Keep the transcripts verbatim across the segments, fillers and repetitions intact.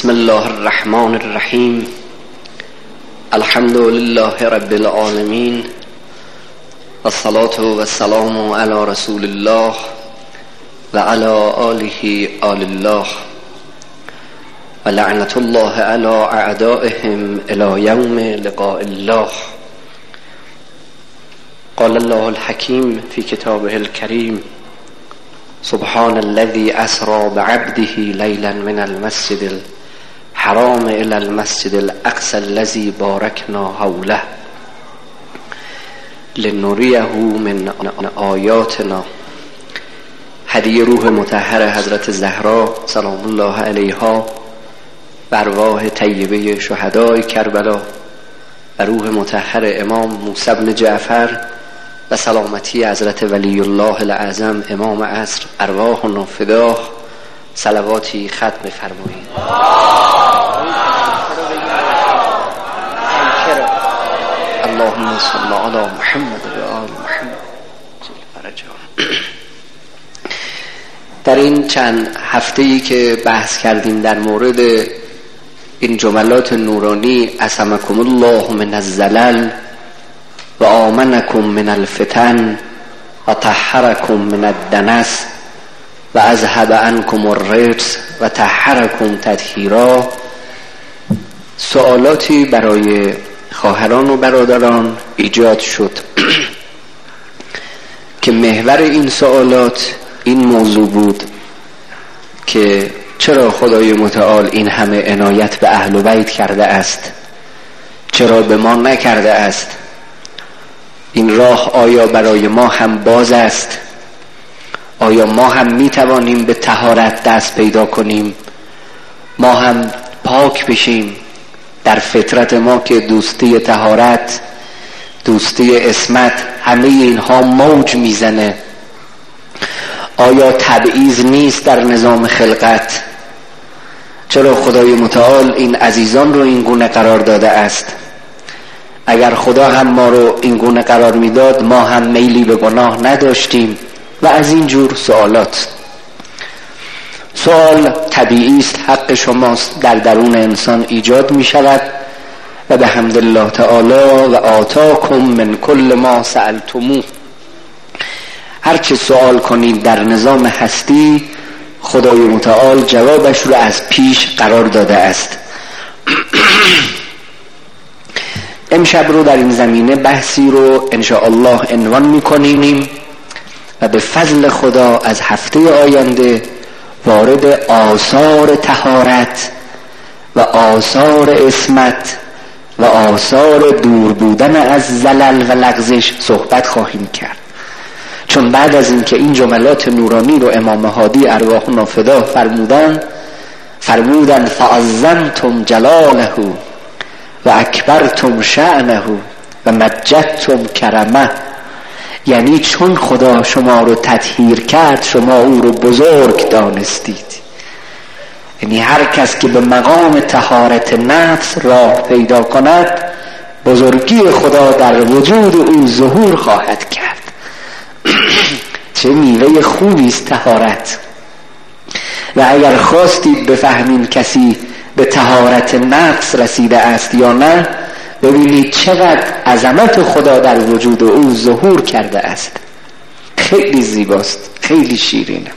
بسم الله الرحمن الرحیم. الحمد لله رب العالمین و الصلاة و السلام علی رسول الله و علی آله آل الله و لعنت الله علی اعدائهم الی یوم لقاء الله. قال الله الحکیم فی کتابه الکریم: سبحان الذي اسرى بعبده ليلا من المسجد الحرام الى المسجد الاقصى الذي باركنا حوله لنريه من آیاتنا. هدیه روح مطهر حضرت زهرا سلام الله علیها و ارواح طیبه شهدای کربلا و روح مطهر امام موسی بن جعفر و سلامتی حضرت ولی الله الاعظم امام عصر ارواحنا فداه. صلواتی ختم فرمایید. اللهم صل علی محمد و آل محمد. در این چند هفته‌ای که بحث کردیم در مورد این جملات نورانی: عصمکم الله من الزلل و آمنکم من الفتن و طهرکم من الدنس و اذهب عنکم الرجس و طهرکم تطهیرا، سوالاتی برای خواهران و برادران ایجاد شد که محور این سوالات این موضوع بود که چرا خدای متعال این همه عنایت به اهل بیت کرده است، چرا به ما نکرده است؟ این راه آیا برای ما هم باز است؟ آیا ما هم می توانیم به طهارت دست پیدا کنیم؟ ما هم پاک بشیم؟ در فطرت ما که دوستی طهارت، دوستی عصمت، همه اینها موج میزنه. آیا تبعیض نیست در نظام خلقت؟ چرا خدای متعال این عزیزان رو این گونه قرار داده است؟ اگر خدا هم ما رو این گونه قرار میداد ما هم میلی به گناه نداشتیم و از این جور سوالات. سوال طبیعی است، حق شماست، در درون انسان ایجاد می شود و به حمد الله تعالی و آتاکم من کل ما سألتموه. هر چه سوال کنید در نظام هستی خدای متعال جوابش رو از پیش قرار داده است. امشب رو در این زمینه بحثی رو انشاءالله عنوان میکنیم و به فضل خدا از هفته آینده وارد آثار طهارت و آثار عصمت و آثار دور بودن از زلل و لغزش صحبت خواهیم کرد. چون بعد از اینکه این جملات نورانی رو امام هادی ارواحنا فداه فرمودن فرمودن فعظمتم جلاله و اکبرتم شأنه و مجدتم کرمه، یعنی چون خدا شما رو تطهیر کرد شما او رو بزرگ دانستید. یعنی هر کس که به مقام طهارت نفس راه پیدا کند بزرگی خدا در وجود او ظهور خواهد کرد. چه میوه خوبی است طهارت. و اگر خواستید بفهمین کسی به طهارت نفس رسیده است یا نه، ببینید چقدر عظمت خدا در وجود او ظهور کرده است. خیلی زیباست، خیلی شیرینه.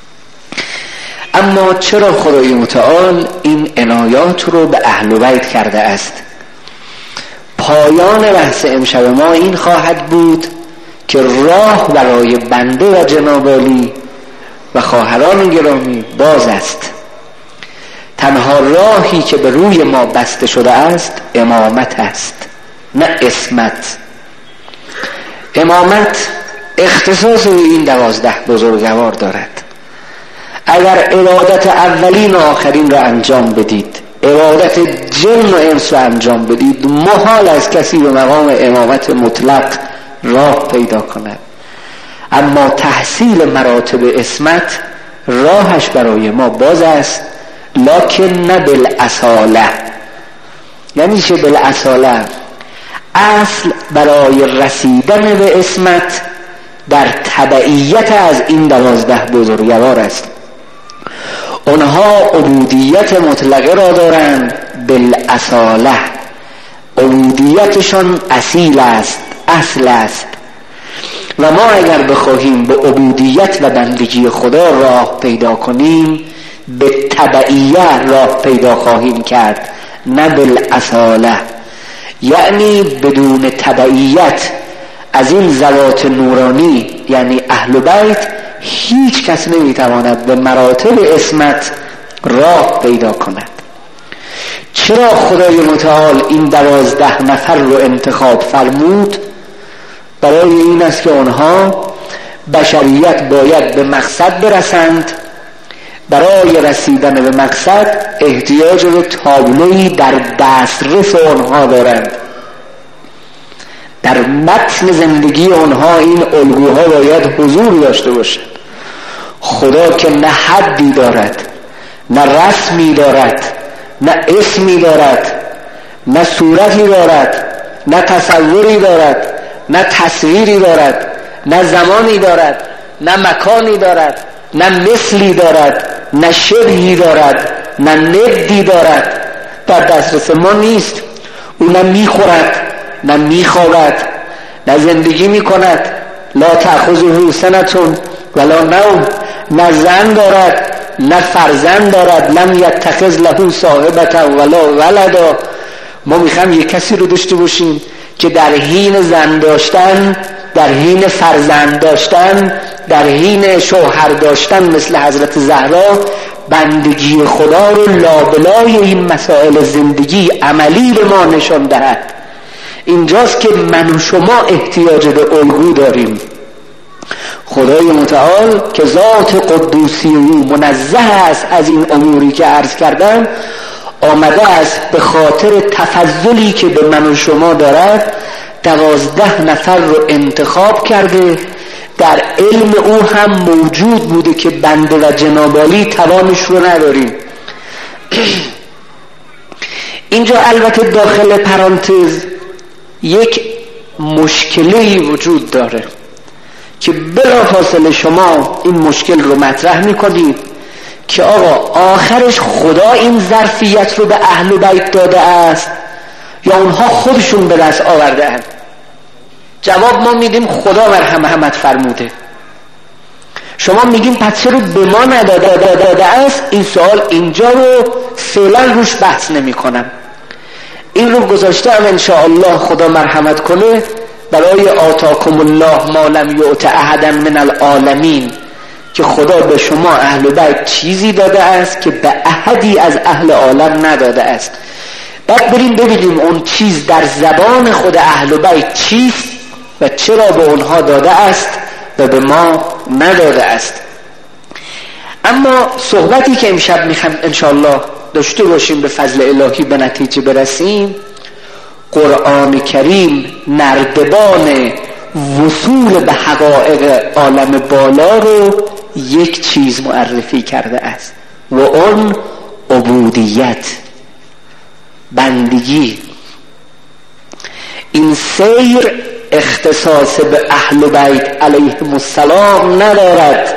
اما چرا خدای متعال این عنایات رو به اهل بیت کرده است؟ پایان بحث امشب ما این خواهد بود که راه برای بنده و جناب عالی و خواهران گرامی باز است. تنها راهی که به روی ما بسته شده است امامت است، نه عصمت. امامت اختصاص این دوازده بزرگوار دارد. اگر عبادت اولین و آخرین را انجام بدید، عبادت جن و انس را انجام بدید، محال از کسی به مقام امامت مطلق راه پیدا کند. اما تحصیل مراتب عصمت راهش برای ما باز است، لکن نه بالاصاله. یعنی چه بالاصاله؟ اصل برای رسیدن به عصمت در تبعیت از این دوازده بزرگوار است. اونها عبودیت مطلقه را دارند بالاصاله، عبودیتشان اصیل است، اصل است. و ما اگر بخواهیم به عبودیت و بندگی خدا راه پیدا کنیم، به تبعیه راه پیدا خواهیم کرد، نه بالاصاله. یعنی بدون تبعیت از این ذوات نورانی یعنی اهل بیت هیچ کس نمیتواند به مراتب عصمت راه پیدا کند. چرا خدای متعال این دوازده نفر رو انتخاب فرمود؟ برای این است که آنها بشریت باید به مقصد برسند. برای رسیدن به مقصد احتیاج به تابلویی در دسترس آنها دارند. در متن زندگی آنها این الگوها باید حضور داشته باشد. خدا که نه حدی دارد، نه رسمی دارد، نه اسمی دارد، نه صورتی دارد، نه تصوری دارد، نه تصویری دارد، نه زمانی دارد، نه مکانی دارد، نه مثلی دارد، نه شبهی دارد، نه ندی دارد. در دسترس ما نیست. او نه میخورد، نه میخوابد، نه زندگی میکند. لا تأخذه سنة ولا نوم. نه زن دارد، نه فرزند دارد. لم یتخذ له صاحبة ولا ولدا. ما میخوایم یک کسی رو داشته باشیم که در حین زن داشتن، در حین فرزند داشتن، در حین شوهر داشتن مثل حضرت زهرا بندگی خدا رو لابلای این مسائل زندگی عملی به ما نشان دهد. اینجاست که من و شما احتیاج به الگو داریم. خدای متعال که ذات قدوسی او منزه است از این اموری که عرض کردم، آمده است به خاطر تفضلی که به من و شما دارد دوازده نفر رو انتخاب کرده. در علم او هم موجود بوده که بنده و جنابالی توانش رو نداریم. اینجا البته داخل پرانتز یک مشکلی وجود داره که بلافاصله شما این مشکل رو مطرح میکنید که آقا آخرش خدا این ظرفیت رو به اهل بیت داده است یا اونها خودشون به دست آورده اند؟ جواب ما میدیم خدا مرحمت فرموده. شما میگین پس چرا به ما نداده داده است؟ این سوال اینجا رو فعلا روش بحث نمی کنم. این رو گذاشتم انشاءالله خدا مرحمت کنه برای آتاکم الله ما لم یؤت احدا من العالمین، که خدا به شما اهل بیت چیزی داده است که به احدی از اهل عالم نداده است. بعد بریم ببینیم اون چیز در زبان خود اهل بیت چیست و چرا به اونها داده است و به ما نداده است. اما صحبتی که امشب میخوام انشاءالله داشته باشیم به فضل الهی به نتیجه برسیم، قرآن کریم نردبان وصول به حقایق عالم بالا رو یک چیز معرفی کرده است و اون عبودیت، بندگی. این سیر اختصاص به اهل بیت علیهم السلام ندارد،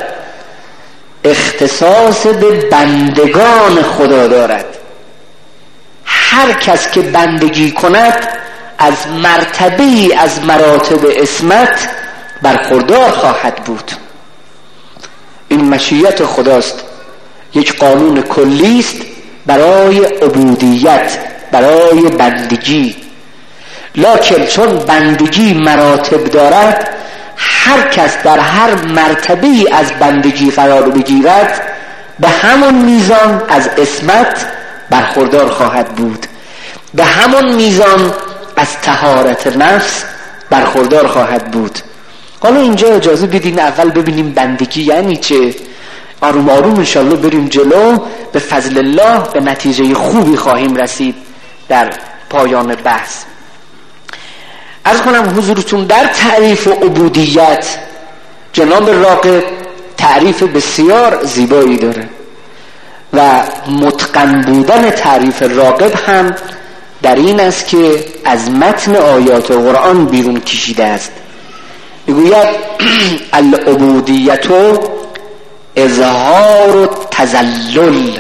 اختصاص به بندگان خدا دارد. هر کس که بندگی کند از مرتبه‌ای از مراتب عصمت برخوردار خواهد بود. این مشیت خداست، یک قانون کلی است برای عبودیت، برای بندگی. لکن چون بندگی مراتب دارد، هر کس در هر مرتبه‌ای از بندگی قرار بگیرد به همون میزان از عصمت برخوردار خواهد بود، به همون میزان از طهارت نفس برخوردار خواهد بود. حالا اینجا اجازه بدین اول ببینیم بندگی یعنی چه. آروم آروم انشالله بریم جلو، به فضل الله به نتیجه خوبی خواهیم رسید در پایان بحث. عرض کنم حضورتون در تعریف عبودیت جناب راغب تعریف بسیار زیبایی داره و متقن بودن تعریف راغب هم در این است که از متن آیات قرآن بیرون کشیده است. میگوید العبودیت اظهار تذلل.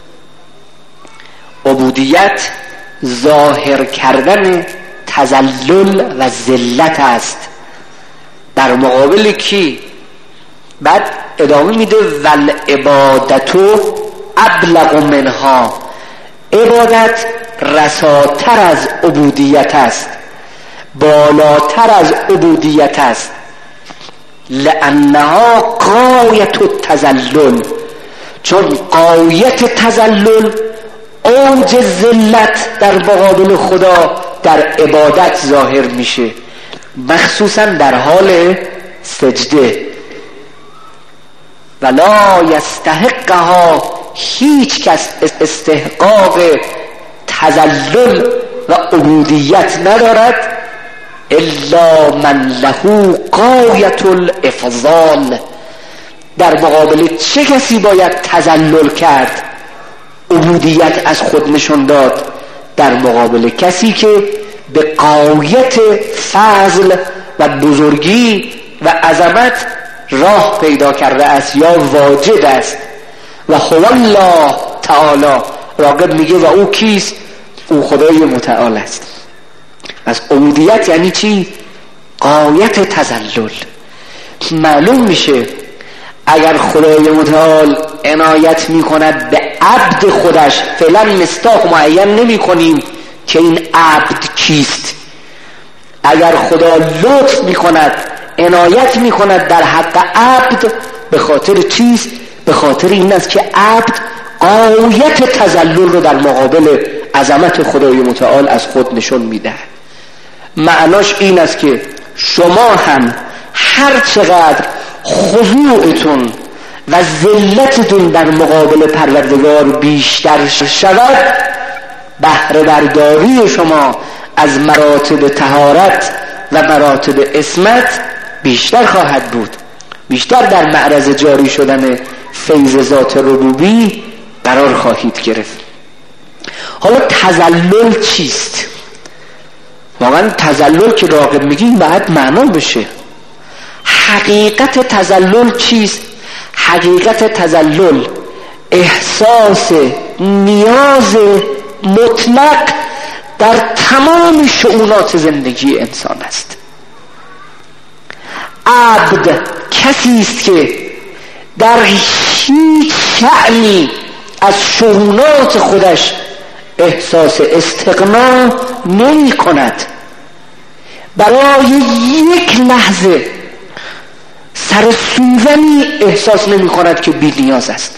عبودیت ظاهر کردن تذلل و ذلت است در مقابل کی؟ بعد ادامه میده ول عبادتو ابلغ منها. عبادت رساتر از عبودیت است، بالاتر از عبودیت است. لانها غایت التذلل، چون غایت تذلل، اوج ذلت در مقابل خدا در عبادت ظاهر میشه، مخصوصا در حال سجده. ولا یستحقها، هیچ کس استحقاق تذلل و عبودیت ندارد الا من له غایت الافضال. در مقابل چه کسی باید تذلل کرد، عبودیت از خود نشون داد؟ در مقابل کسی که به غایت فضل و بزرگی و عظمت راه پیدا کرده است یا واجد است. و هو الله تعالی، راغب میگه و او کیست؟ او خدای متعال است. از عبودیت یعنی چی؟ غایت تذلل. معلوم میشه اگر خدای متعال عنایت میکند به عبد خودش، فعلا مصداق معین نمی کنیم که این عبد کیست. اگر خدا لطف میکند، عنایت میکند در حق عبد، به خاطر چیست؟ به خاطر این است که عبد غایت تذلل رو در مقابل عظمت خدای متعال از خود نشون میده. معناش این است که شما هم هر چقدر خضوعتون و ذلتتون در مقابل پروردگار بیشتر شود، بهره برداری شما از مراتب طهارت و مراتب عصمت بیشتر خواهد بود، بیشتر در معرض جاری شدن فیض ذات ربوبی قرار خواهید گرفت. حالا تذلل چیست؟ واقعا تذلل که راغب میگیم باید معنا بشه. حقیقت تذلل چیست؟ حقیقت تذلل احساس نیاز مطلق در تمام شؤونات زندگی انسان است. عبد کسی است که در هیچ شأنی از شؤونات خودش احساس استغنا نمی کند، برای یک لحظه سر سوزنی احساس نمی کند که بی نیاز است.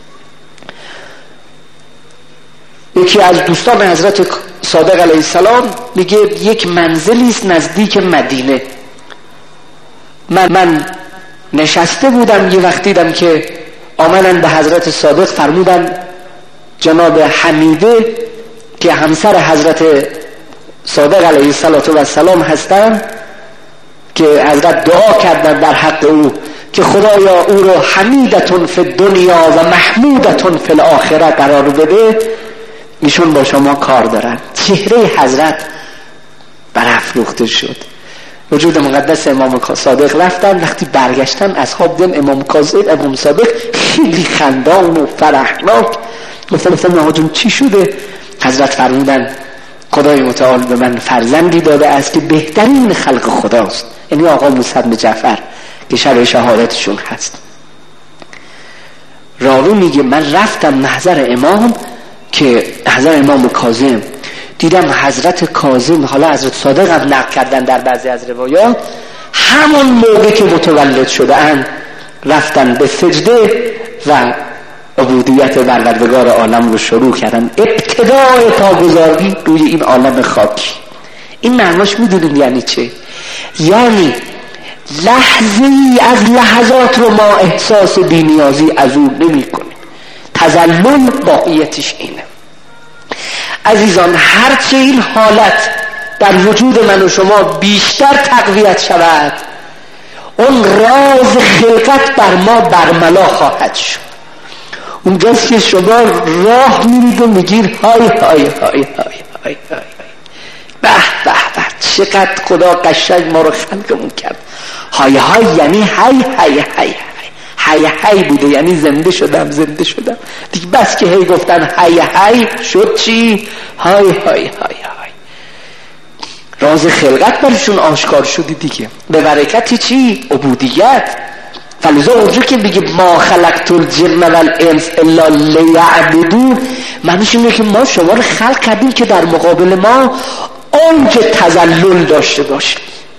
یکی از دوستان حضرت صادق علیه السلام میگه یک منزلی است نزدیک مدینه. من, من نشسته بودم، یه وقت دیدم که آمدن به حضرت صادق فرمودن جناب حمیده که همسر حضرت صادق علیه السلام هستند که حضرت دعا کردن در حق او که خدایا او رو حمیدتون فی الدنیا و محمودتون فی الاخره قرار بده، ایشون با شما کار دارن. چهره حضرت برافروخته شد. وجود مقدس امام صادق رفتن، وقتی برگشتن اصحاب دیدن امام کاظم امام صادق خیلی خندان و فرحناک. گفتن گفتن نهاجم چی شده؟ حضرت فرمودن خدای متعال به من فرزندی داده است که بهترین خلق خداست، یعنی آقا موسی بن جعفر که شب شهادتشون هست. راوی میگه من رفتم محضر امام که حضرت امام کاظم، دیدم حضرت کاظم، حالا حضرت صادق هم نقل کردن در بعضی از روایات، همون موقع که متولد شده اند رفتن به سجده و عبودیت پروردگار عالم رو شروع کردن، ابتدای پاگذاری روی این عالم خاکی. این معناش میدونیم یعنی چه؟ یعنی لحظه ای از لحظات رو ما احساس بی‌نیازی از اون نمی کنیم. تذلل باقیتش اینه. عزیزان، هرچه این حالت در وجود من و شما بیشتر تقویت شود، اون راز خلقت بر ما برملا خواهد شد. اونجاست که شما راه میرید و میگیر های های های های های های به به به چقدر خدا قشنگ ما رو خلقمون کرد. های های یعنی های های های های هی هی بوده، یعنی زنده شدم زنده شدم دیگه. بس که هی گفتن هی هی شد چی؟ های های های های. راز خلقت برشون آشکار شدی دیگه، به برکت چی؟ عبودیت. فلذا اونجا که بگه ما خلقت الجن والانس الا لیعبدون، معنیش اینه که ما شما رو خلق کردیم که در مقابل ما آنچه تذلل داشته باشه.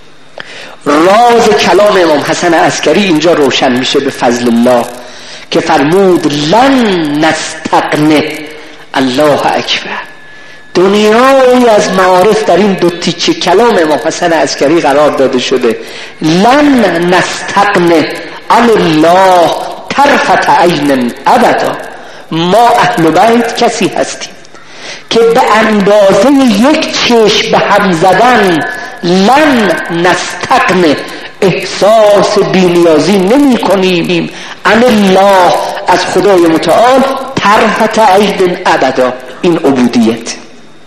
راز کلام امام حسن عسکری اینجا روشن میشه به فضل الله که فرمود لن نستغنی الله اکبر. دنیایی از معارف در این دو تیکه کلام امام حسن عسکری قرار داده شده. لن نستغنی عن الله طرفت عین ابدا. ما اهل بیت کسی هستیم که به اندازه یک چشم به هم زدن لن نستغنی احساس بی‌نیازی نمی کنیم عن الله از خدای متعال طرفت عین ابدا. این عبودیت،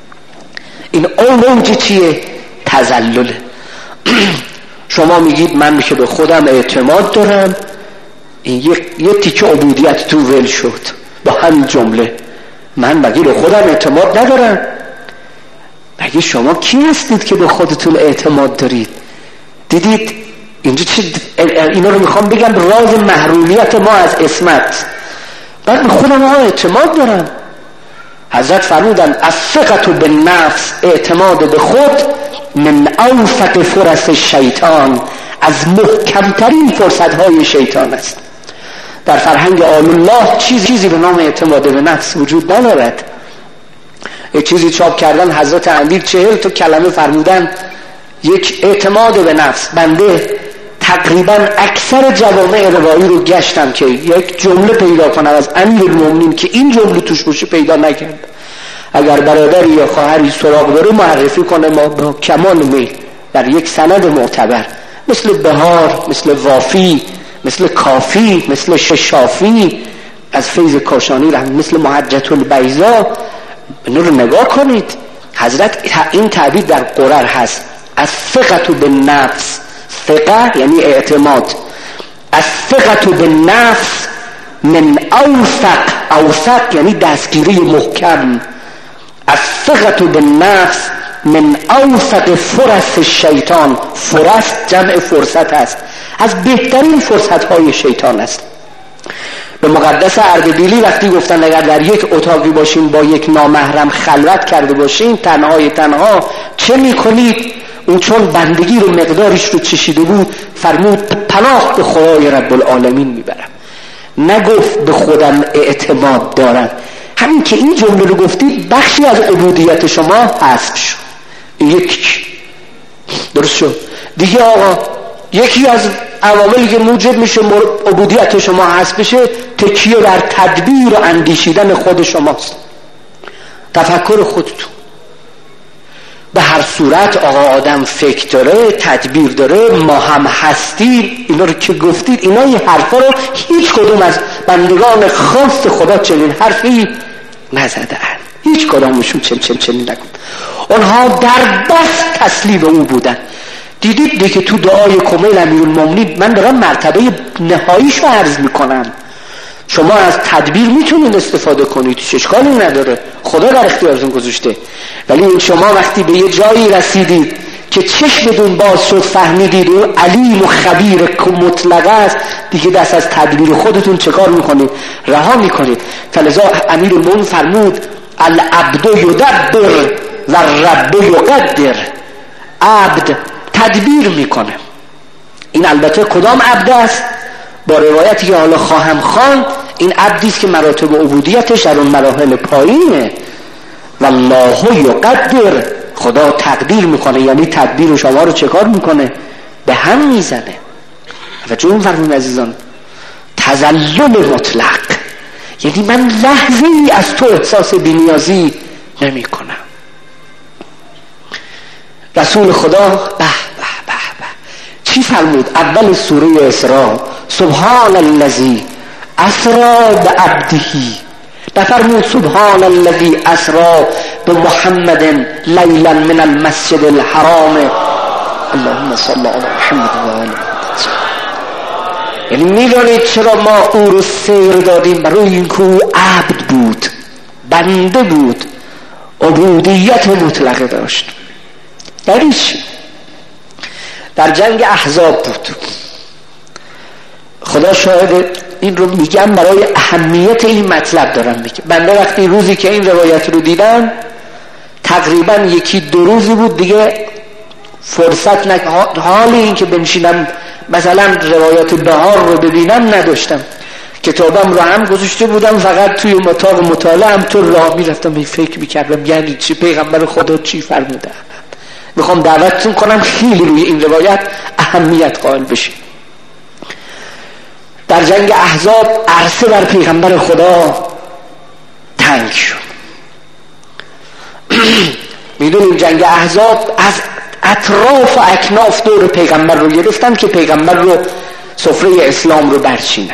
این اوج چیه؟ تذلله. شما میگید من که به خودم اعتماد دارم، این یک یه تیکه عبودیت تو ول شد با همین جمله. من مگه به خودم اعتماد ندارم؟ مگه شما کی هستید که به خودتون اعتماد دارید؟ دیدید اینجا چی؟ اینا رو میخوام بگم راز محرومیت ما از عصمت. من به خودم اعتماد دارم. حضرت فرمودن الثقة بالنفس، اعتماد به خود، من اوثق فرص شیطان، از محکمترین فرصتهای شیطان است. در فرهنگ آل الله چیزی چیزی به نام اعتماد به نفس وجود ندارد. یک چیزی چاپ کردن حضرت امیر چهل تا کلمه فرمودن یک اعتماد به نفس. بنده تقریبا اکثر جوامع روایی رو گشتم که یک جمله پیدا کنم از امیرالمومنین که این جمله توش باشه پیدا نکردم. اگر برادری یا خواهری سراغ داره معرفی کنه ما با کمال میل در یک سند معتبر مثل بهار، مثل وافی، مثل کافی، مثل ششافی از فیض کاشانی رحمت، مثل محجة البیضا، اینو رو نگاه کنید. حضرت این تعبیر در قرآن هست، الثقة بالنفس. ثقه یعنی اعتماد. الثقة بالنفس من اوثق، اوثق یعنی دستگیری محکم. الثقة بالنفس من اوثق فرص شیطان. فرص جمع فرصت است، از بهترین فرصتهای شیطان است. به مقدس اردبیلی وقتی گفتن اگر در یک اتاقی باشین با یک نامحرم خلوت کرده باشین تنهای تنها چه میکنید؟ اون چون بندگی رو مقدارش رو چشیده بود فرمود پناه به خدای رب العالمین میبرم. نگفت به خودم اعتماد دارم. همین که این جمله رو گفتید بخشی از عبودیت شما حذف شد. یک درست شد دیگه. آقا یکی از عواملی که موجب میشه عبودیت شما حذف بشه تکیه در تدبیر و اندیشیدن خود شماست، تفکر خودتون. به هر صورت آقا آدم فکر داره، تدبیر داره، ما هم هستیم. اینا رو که گفتید اینا این حرفا رو هیچ کدوم از بندگان خاص خدا چنین حرفی نزدن. هیچ کدومشون چن چن چنین نکن. اونها در بس تسلیم او بودن. دیدید دیگه تو دعای کمیل امیرالمومنین من دارم مرتبه نهاییشو عرض میکنم. شما از تدبیر میتونید استفاده کنید، هیچ اشکالی نداره، خدا در اختیارتون گذاشته. ولی شما وقتی به یه جایی رسیدید که چشمتون باز شد فهمیدید اون علیم و خبیر که مطلق است، دیگه دست از تدبیر خودتون چه کار میکنید؟ رها میکنید. فلذا امیرالمومنین فرمود العبد یدبر و رب یقدر. عبد تدبیر میکنه. این البته کدام عبد است؟ با روایتی که حالا خواهم خواند این عبدی است که مراتب عبودیتش در اون مراحل پایینه. والله یقدر، خدا تقدیر میکنه، یعنی تدبیر شما رو چه کار میکنه؟ به هم میزنه. و چون فرمون عزیزان تذلل مطلق، یعنی من لحظه ای از تو احساس بی‌نیازی نمی کنم. رسول خدا به به به به چی فرمود؟ اول سوره اسراء سبحان الذی اسری بعبده، نفرمود سبحان الذی اسری بمحمد لیلا من المسجد الحرام. اللهم صل علی محمد و آل محمد. یعنی میدانید چرا ما او رو سیر دادیم؟ برای اینکه او عبد بود، بنده بود، عبودیت مطلقه داشت. یعنی چی؟ در جنگ احزاب بود. خدا شاهد، این رو میگم برای اهمیت این مطلب دارم میگم. بنده وقتی روزی که این روایت رو دیدم تقریبا یکی دو روزی بود دیگه فرصت نک حالی این که بنشینم مثلا روایت بهار رو ببینم نداشتم. کتابم رو هم گذاشته بودم، فقط توی اتاق مطالعه هم تو راه میرفتم می فکر میکردم یعنی چی، پیغمبر خدا چی فرموده. میخوام دعوتتون کنم خیلی روی این روایت اهمیت قائل بشید. در جنگ احزاب عرصه بر پیغمبر خدا تنگ شد. میدونیم جنگ احزاب از اطراف و اکناف دور پیغمبر رو گرفتن که پیغمبر رو سفره اسلام رو برچینن.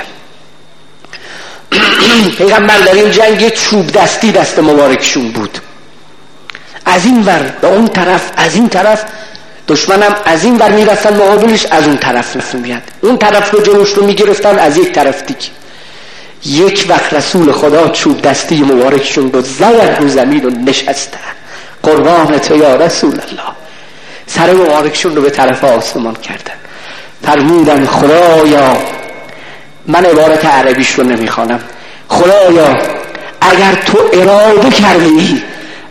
پیغمبر در این جنگ چوب دستی دست مبارکشون بود، از این ور به اون طرف، از این طرف دشمنم از این ور میرفتن مقابلش، از اون طرف میاد، اون طرف رو جلوش رو میگرفتن از یک طرف دیگه. یک وقت رسول خدا چوب دستی مبارکشون رو زدن رو زمین و نشستن. قربان تو یا رسول الله. سر مبارکشون رو به طرف آسمان کردن، فرمودن خدایا، من عبارت عربیش رو نمیخوانم، خدایا اگر تو اراده کردی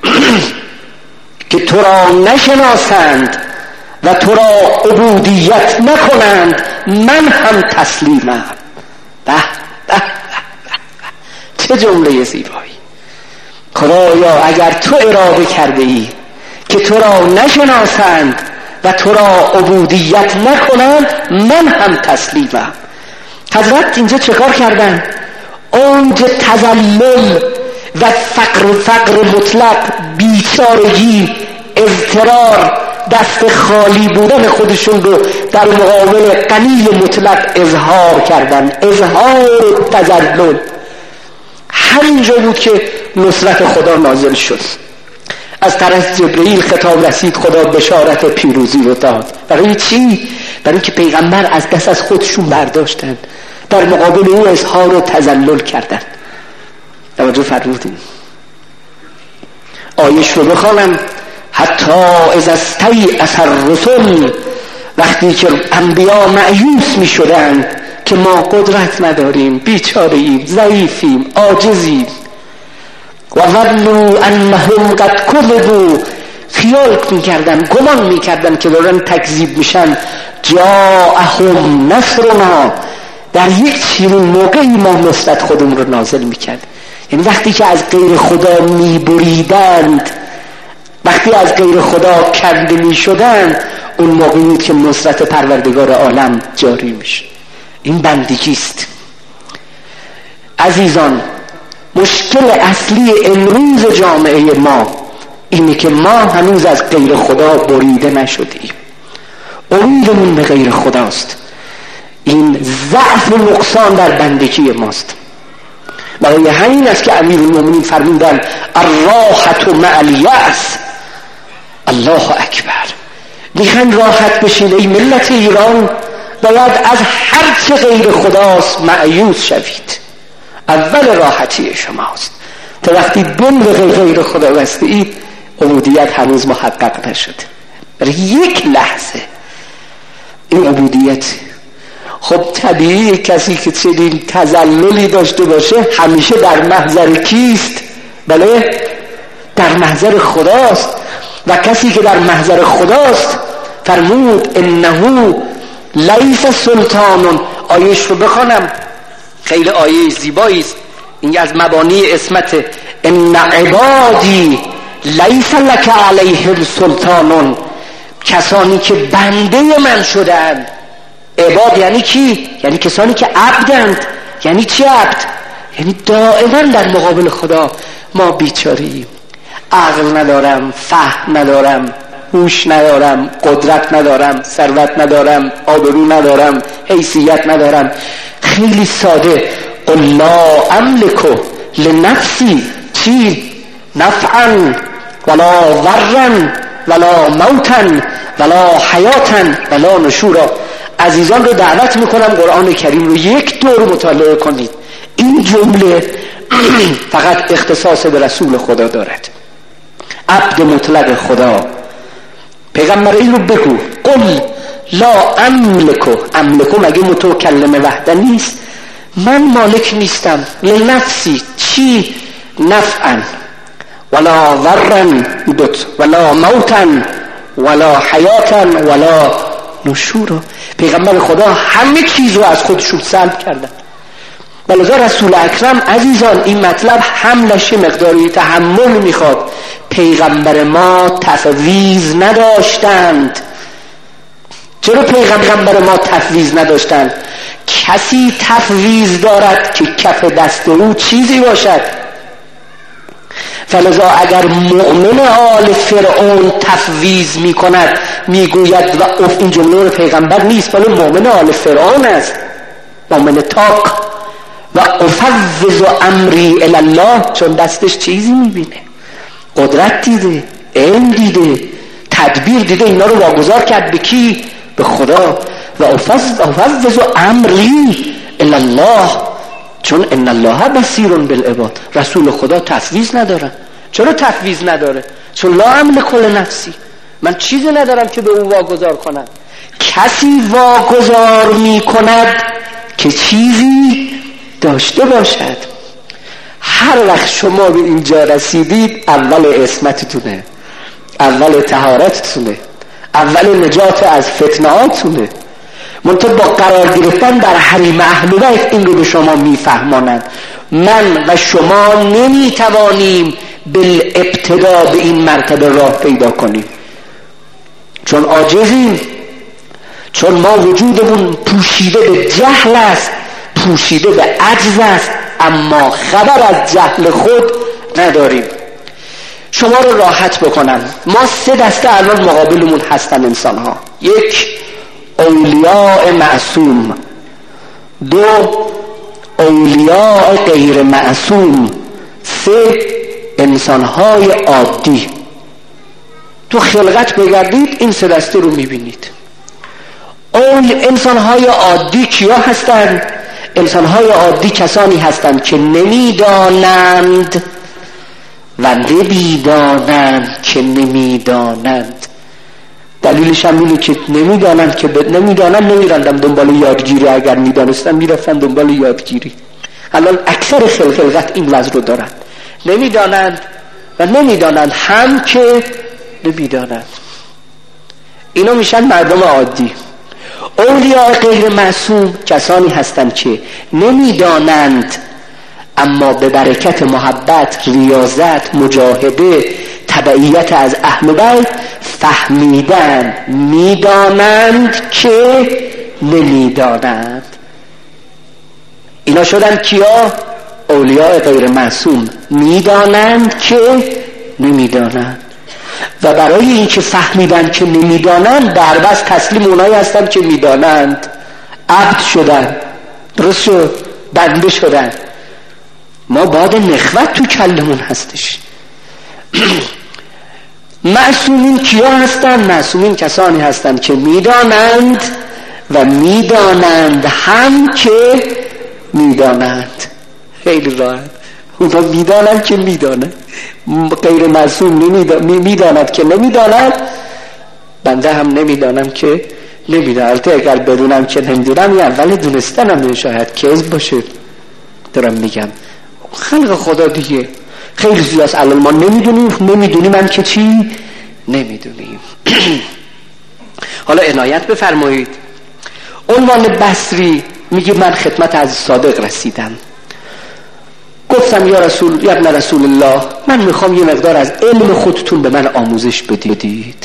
که تو را نشناسند و تو را عبودیت نکنند، من هم تسلیمم. به به چه جمله زیبایی. خدایا اگر تو اراده کرده ای که تو را نشناسند و تو را عبودیت نکنند، من هم تسلیمم. حضرت اینجا چه کار کردن؟ اونجا تذلل و فقر فقر مطلق، بیچارگی، اضطرار، دست خالی بودن خودشون رو در مقابل غنی مطلق اظهار کردن. اظهار تذلل. همینجا بود که نصرت خدا نازل شد. از طرف جبرئیل خطاب رسید، خدا بشارت پیروزی رو داد. برای چی؟ برای که پیغمبر از دست از خودشون برداشتن، در مقابل او اظهار و تذلل کردن. توجه فرمودین؟ آیش رو بخوانم. حتی از استیأس الرسل، وقتی که انبیا مایوس می شدن که ما قدرت نداریم، بیچاره‌ایم، ضعیفیم، عاجزیم، و ظنوا انهم قد کذبوا، خیال میکردن، گمان میکردن که دارن تکذیب میشن، جاءهم نصرنا، در یک شیرین موقعی ما نصرت خودمون رو نازل میکرد. یعنی وقتی که از غیر خدا میبریدند، وقتی از غیر خدا کنده میشدند، اون موقعی بود که نصرت پروردگار عالم جاری میشه. این بندگی است. عزیزان، مشکل اصلی امروز جامعه ما اینه که ما هنوز از غیر خدا بریده نشدیم. امیدمون به غیر خداست. این ضعف و نقصان در بندگی ماست. برای همین است که امیرالمومنین فرمودن الراحة مع الیأس. الله اکبر. میخواین راحت بشین ای ملت ایران، باید از هر چه غیر خداست مایوس شوید. اول راحتی شماست. تا وقتی دل به غیر خدا بستید، عبودیت هنوز محقق نشده. برای یک لحظه این عبودیت. خب طبیعی کسی که چنین تذللی داشته باشه همیشه در محضر کیست؟ بله، در محضر خداست. و کسی که در محضر خداست فرمود انه لیس سلطان. آیش رو بخوانم، خیلی آیه زیبایی است. این از مبانی اسمت. ان عبادی لیس لک علیهم سلطان. کسانی که بنده من شدند. عباد یعنی کی؟ یعنی کسانی که عبدند. یعنی چی عبد؟ یعنی دائما در مقابل خدا ما بیچاره‌ایم. عقل ندارم، فهم ندارم، هوش ندارم، قدرت ندارم، ثروت ندارم، آبرو ندارم، حیثیت ندارم. خیلی ساده. قل لا املک لنفسی چی؟ نفعا ولا ضرا ولا موتا ولا حیاتا ولا نشورا. عزیزان رو دعوت میکنم قرآن کریم رو یک دور مطالعه کنید. این جمله فقط اختصاص به رسول خدا دارد، عبد مطلق خدا. پیغمبر این رو بگو، قل لا املکو. املکو مگه متکلم وحده نیست؟ من مالک نیستم لنفسی، چی؟ نفعا ولا ضرا ولا موتا ولا حیاتا ولا نشورا. پیغمبر خدا همه چیز رو از خودشون سلب کردن. ولذا رسول اکرم عزیزان این مطلب حملش مقداری تحمل میخواد. پیغمبر ما تفویض نداشتند. چرا پیغمبر ما تفویض نداشتند؟ کسی تفویض دارد که کف دست او چیزی باشد. فلذا اگر مؤمن آل فرعون تفویض میکند میگوید و اف، این جمله رو پیغمبر نیست ولی مؤمن آل فرعون است، مؤمن تاک، و افوض امری الی الله، چون دستش چیزی میبینه، قدرت دیده، علم دیده، تدبیر دیده، اینا رو واگذار کرد به کی؟ به خدا. و افوض امری الی الله، چون ان الله بصیر بالعباد. رسول خدا تفویض نداره. چرا تفویض نداره؟ چون لا املک لنفسی، من چیزی ندارم که به او واگذار کنم. کسی واگذار میکند که چیزی داشته باشد. هر وقت شما به اینجا رسیدید اول عصمتتونه، اول طهارتتونه، اول نجات از فتنهاتونه. منتها با قرار گرفتن در حریم اهل بیت این رو به شما میفهمانند. من و شما نمیتوانیم بالابتدا به این مرتبه راه پیدا کنیم، چون عاجزیم، چون ما وجودمون پوشیده به جهل است، پوشیده به عجز است، اما خبر از جهل خود نداریم. شما رو راحت بکنم، ما سه دسته الان مقابلمون هستن انسان ها. یک، اولیاء معصوم. دو، اولیاء غیر معصوم. سه، انسانهای عادی. تو خلقت بگردید این سه دسته رو میبینید. اول انسانهای عادی کیا هستند؟ انسانهای عادی کسانی هستند که نمیدانند و نمیدانند که نمیدانند. دلیلش هم اینه که نمیدانند که ب... نمیدانند نمیرندن دنبال یادگیری، اگر میدانستن میرفتن دنبال یادگیری. الان اکثر خلقت این وضع رو دارند، نمیدانند و نمیدانند هم که نمیدانند. اینا میشن مردم عادی. اولیاء غیر معصوم کسانی هستند که نمیدانند اما به برکت محبت، ریاضت، مجاهده، تبعیت از اهل بیت فهمیدن، میدانند که نمیدانند. اینا شدن کیا؟ اولیاء غیر معصوم، میدانند که نمیدانند. و برای اینکه فهمیدن که نمیدانند در بس تسلیم اونایی هستن که میدانند، عبد شدن، درست شد، بنده شدن. ما باد نخوت تو کلمون هستش. معصومین کیا هستن؟ معصومین کسانی هستند که میدانند و میدانند هم که میدانند. خیلی راحت. اونا میدانند که میدانند. غیر معصوم میداند که نمیداند، بنده هم نمیدانم که نمیدانم. البته اگر بدونم که نمیدونم یه اول دونستنم شاید کذب باشه. دارم میگم خلق خدا دیگه خیلی زیاد است. الان ما نمیدونیم، نمیدونیم من که چی نمیدونیم. حالا عنایت بفرمایید. عنوان بصری میگه من خدمت از صادق رسیدم. گفتم یا رسول یا ابن رسول الله، من میخوام یه مقدار از علم خودتون به من آموزش بدید،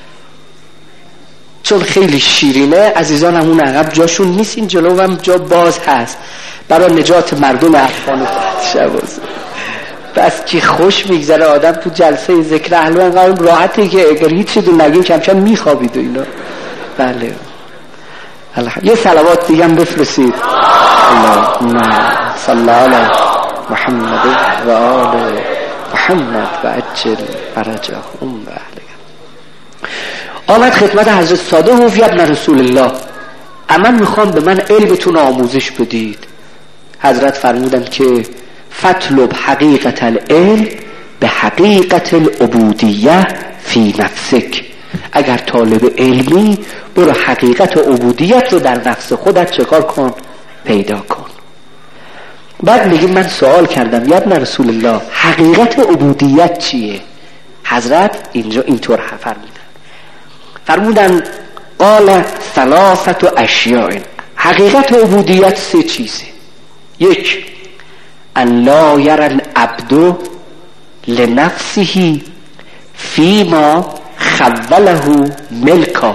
چون خیلی شیرینه. عزیزان همون عقب جاشون نیست، این جلو هم جا باز هست برای نجات مردم افغان شباز. بس که خوش میگذره آدم تو جلسه ذکر اهل بیت، راحته که اگر هیچ چیزی نگیم کم کم میخوابید و اینا. بله یه صلوات دیگه هم بفرستید. اللهم صل علی محمد و آل محمد و عجل فرجهم و اهلهم. آمد خدمت حضرت صادق و یا ابن رسول الله، من میخوام به من علمتون آموزش بدید. حضرت فرمودند که فطلب حقیقت العلم به حقیقت العبودیه فی نفسک. اگر طالب علمی برو حقیقت عبودیت رو در نفس خودت چکار کن؟ پیدا کن. بعد میگه من سوال کردم یا ابن رسول الله حقیقت عبودیت چیه؟ حضرت اینجا اینطور فرمودن فرمودن قال ثلاثه اشیاء. حقیقت عبودیت سه چیزه. یک، ان لا یرى العبد لنفسه فیما خوله ملکا.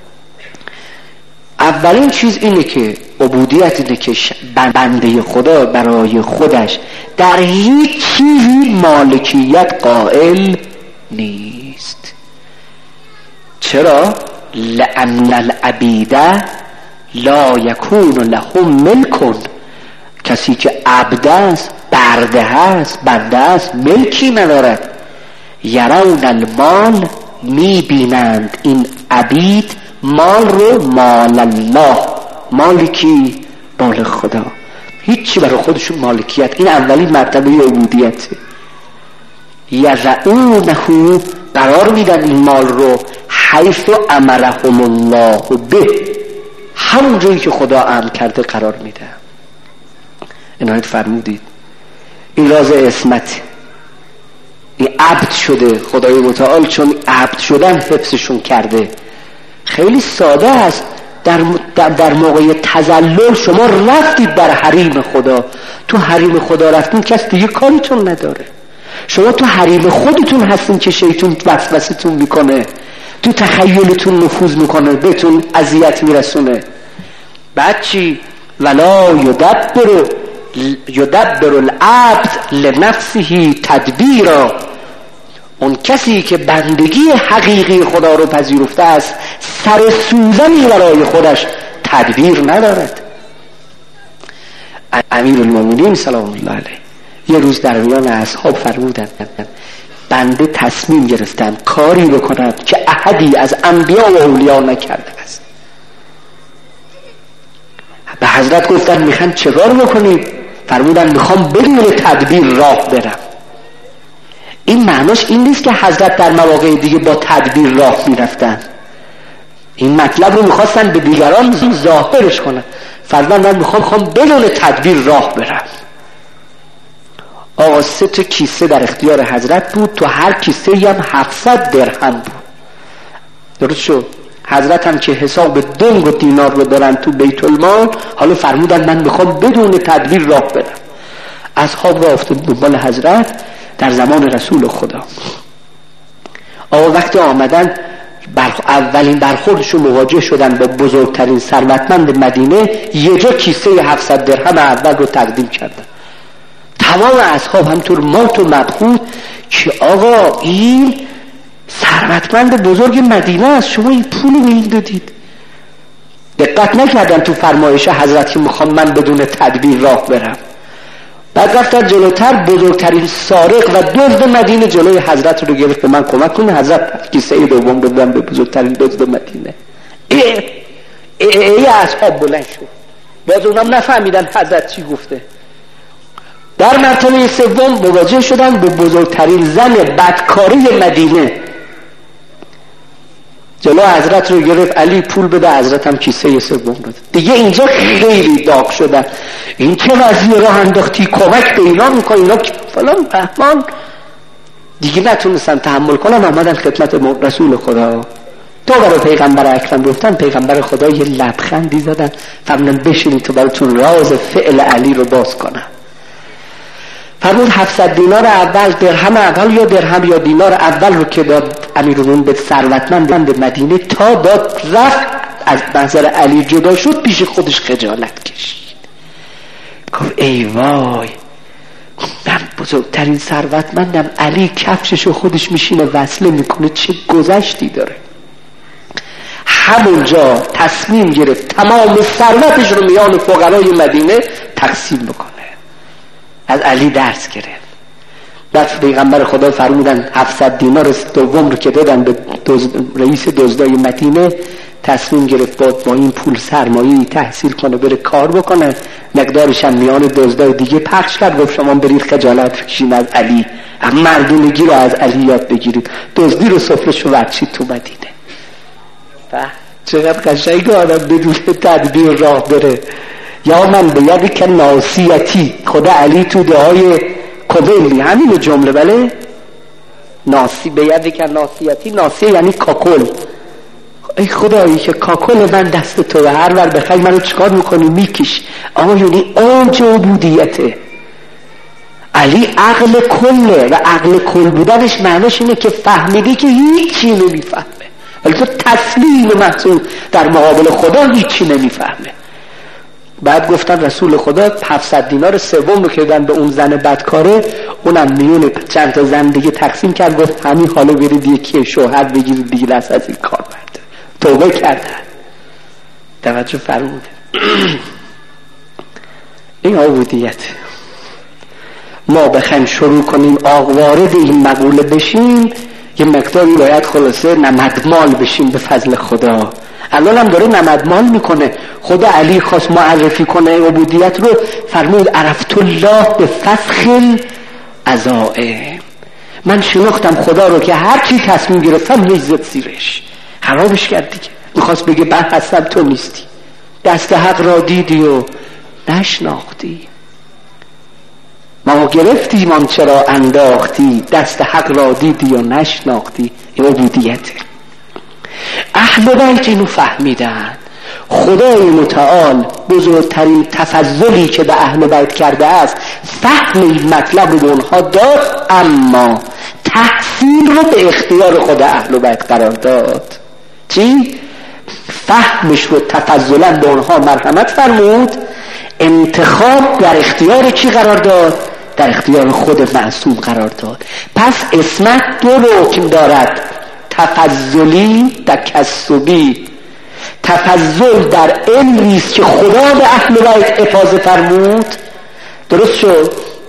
اولین چیز اینه که عبودیت اینه که بنده خدا برای خودش در هیچ چیزی مالکیت قائل نیست. چرا؟ لأن العبید لا یکون لهم ملک. کسی که عبد است، برده است، بنده است، ملکی ندارد. یرون المال، میبینند این عبید مال رو مال الله، مالکی مال خدا، هیچی برای خودشون مالکیت. این اولین مرتبه عبودیته. یضعونه، قرار میدن این مال رو حیث امرهم الله به، همون جایی که خدا امر کرده قرار میده. عنایت فرمودید این راز عصمت. این عبد شده، خدای متعال چون عبد شدن حفظشون کرده. خیلی ساده است. در, در, در موقع تذلل شما رفتید در حریم خدا، تو حریم خدا رفتین کس دیگه کاریتون نداره. شما تو حریم خودتون هستین که شیطان وسوسه‌تون میکنه، تو تخیلتون نفوذ میکنه، بهتون اذیت میرسونه. بعد چی؟ ولا یدبر یدبر العبد لنفسه تدبیرا. اون کسی که بندگی حقیقی خدا رو پذیرفته است سر سوزنی برای خودش تدبیر ندارد. امیر المومنین سلام الله علیه یه روز در میان اصحاب فرمودند بنده تصمیم گرفتم کاری بکنم که احدی از انبیا و اولیا نکرده است. به حضرت گفتن میخوان چیکار بکنید؟ فرمودن میخوام بدون تدبیر راه برم. این معناش این نیست که حضرت در مواقع دیگه با تدبیر راه میرفتن. این مطلب رو میخواستن به دیگران ظاهرش کنن. فرمان من میخوام خواهم بدون تدبیر راه برم. آقا سه تا کیسه در اختیار حضرت بود، تو هر کیسه هم هفتصد درهم بود. درست شد؟ حضرت هم که حساب دنگ و دینار رو دارن تو بیت المال، حالا فرمودن من میخوام بدون تدبیر راه برم. اصحاب را افتاد دنبال حضرت در زمان رسول خدا. آقا وقتی آمدن برخ... اولین برخوردشون مواجه شدن با بزرگترین ثروتمند مدینه، یه جا کیسه هفتصد درهم اول رو تقدیم کردن. تمام اصحاب همطور مات و مبهوت که آقا این ثروتمند بزرگ مدینه است، شما این پولی به این دادید. دقت نکردن تو فرمایش حضرت که میخوام من بدون تدبیر راه برم. بعد رفتن جلوتر، بزرگترین سارق و دزد مدینه جلوی حضرت رو گرفت به من کمک کنه. حضرت کیسه دوم دادن به بزرگترین دزد مدینه. ای ای ای اصحاب بلند شد. باز اونم نفهمیدن حضرت چی گفته. در مرتبه سوم مواجه شدن به بزرگترین زن بدکاری مدینه. جلو حضرت رو گرفت، علی پول بده. حضرت هم کیسه سوم داد. دیگه اینجا خیلی داغ شدن. این چه وضعی راه انداختی؟ کمک به اینا میکنی، اینا فلان رحمان. دیگه نتونستن تحمل کنن، آمدن خدمت رسول خدا. تو برای پیغمبر اکرم گفتن، پیغمبر خدا یه لبخندی زدن، فرمودن بشینید تو براتون راز فعل علی رو باز کنن. فرمود هفتصد دینار اول، درهم اول یا درهم یا دینار اول رو که داد امیرالمومنین به ثروتمند مدینه، تا داد رفت از منظر علی جدا شد، پیش خودش خجالت کشید. گفت ای وای، من بزرگترین ثروتمندم، علی کفششو خودش میشینه وصله میکنه، چه گذشتی داره. همونجا تصمیم گرفت تمام ثروتش رو میان فقرای مدینه تقسیم بکنه. از علی درس گرفت. بعد پیغمبر خدا فرمودن هفتصد دینار دوم رو که دادن به دزد، رئیس دزدای مدینه، تصمیم گرفت با, با این پول سرمایه‌ای تحصیل کنه، بره کار بکنه، مقدارش هم میان دزدای دیگه پخش کرد، گفت شما برید خجالت بکشین از علی، مردونگی رو از علی یاد بگیرید، دزدی رو سفره‌شو ورچید تو مدینه. چقدر قشنگه آدم بدون تدبیر راه بره. یا من به یادی که ناسیتی، خدا علی تو دعای کبلی همین جمله، بله ناسی به یادی که ناسیتی، ناسی یعنی کاکل، ای خدایی که کاکل من دست تو، هر ور بخوای منو چیکار میکنی میکش. اما یعنی اوج عبودیته. علی عقل کله و عقل کل بودنش معنیش اینه که فهمیدی که هیچی نمیفهمه، ولی تو تسلیم محصول در مقابل خدا هیچی نمیفهمه. بعد گفتن رسول خدا هفتصد دینار سوم رو که دادن به اون زن بدکاره، اونم میونه چند تا زن دیگه تقسیم کرد، گفت همین حالا برید یکی شوهر بگیرید دیگه، دست از این کار برده. توبه کردن. توجه فرموده. این عبودیت. ما بخوایم شروع کنیم آق وارد این مقوله بشیم، یه مقداری باید خلاصه نمدمال بشیم به فضل خدا. الان هم داره نمدمال میکنه. خدا علی خواست معرفی کنه عبودیت رو، فرمود عرفت الله به فسخ العزائم. من شناختم خدا رو که هر چی تصمیم گرفتم نیزد زیرش. خرابش کرد دیگه. میخواست بگه من هستم تو نیستی، دست حق را دیدی و نشناختی، ما گرفتیم آن چرا انداختی، دست حق را دیدی و نشناختی. این عبودیته. اهل بیت اینو فهمیدن. خدای متعال بزرگترین تفضلی که به اهل بیت کرده است فهم این مطلب رو به اونها داد، اما تحصیل رو به اختیار خود اهل بیت قرار داد. چی؟ فهمش رو تفضلا به اونها مرحمت فرمود، انتخاب در اختیار چی قرار داد؟ در اختیار خود معصوم قرار داد. پس اسمت دو رکن دارد، تفضلی تکسبی. تفضل در علمیست که خدا به اهل بیت افاضه فرمود، درست شد.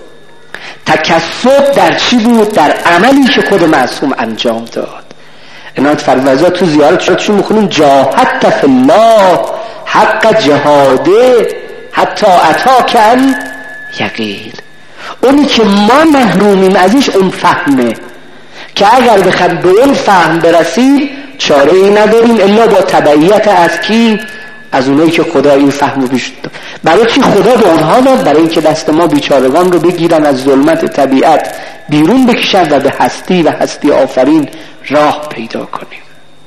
تکسب در چی بود؟ در عملی که خود معصوم انجام داد. اینات فروضا تو زیارت شد چون میخونیم جاهدت فی الله حق جهاده حتی اتاک الیقین. اونی که ما محرومیم ازش اون فهمه، که اگر بخواد به اون فهم برسیم چاره ای نداریم الا با تبعیت از کی؟ از اونایی که خدا این فهمو بیشتر. برای چی خدا به اونها داد؟ برای اینکه دست ما بیچارگان رو بگیرن، از ظلمت طبیعت بیرون بکشن و به هستی و هستی آفرین راه پیدا کنیم.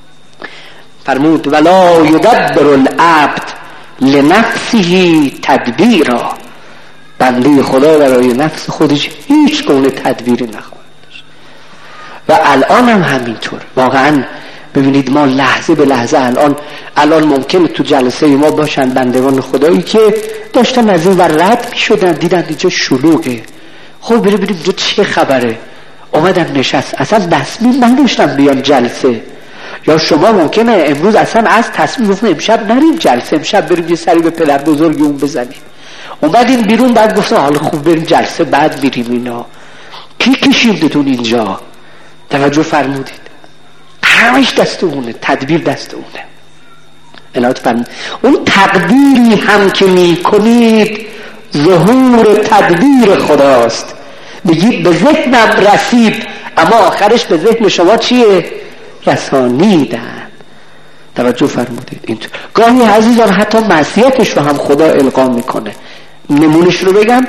فرمود ولا یدبر العبد لنفسه تدبیرا. بنده خدا برای نفس خودش هیچ گونه تدبیری نخواهد داشت. و الان هم همینطور. واقعا ببینید ما لحظه به لحظه الان الان ممکنه تو جلسه ما باشن بندگان خدایی که داشتن از این ور رد می شدن، دیدن اینجا شلوغه، خب بره بریم اینجا چه خبره، اومدن نشست، اصلا تصمیم نداشتن بیان جلسه. یا شما ممکنه امروز اصلا از تصمیم گفتن امشب نریم جلسه، امشب بریم یه سری به پدر بزرگی اون بزنیم، اومدین بیرون بعد گفتن حالا خوب بریم جلسه بعد میریم. اینا کی کشیدتون اینجا؟ توجه فرمودید؟ همش دست اونه، تدبیر دست اونه. الهات فرمود اون تقدیری هم که می کنید ظهور تدبیر خداست. بگید به ذهنم رسید، اما آخرش به ذهن شما چیه؟ رسانیدن. توجه فرمودید؟ اینطور گاهی عزیزان حتی معصیتش رو هم خدا القا میکنه. نمونش رو بگم،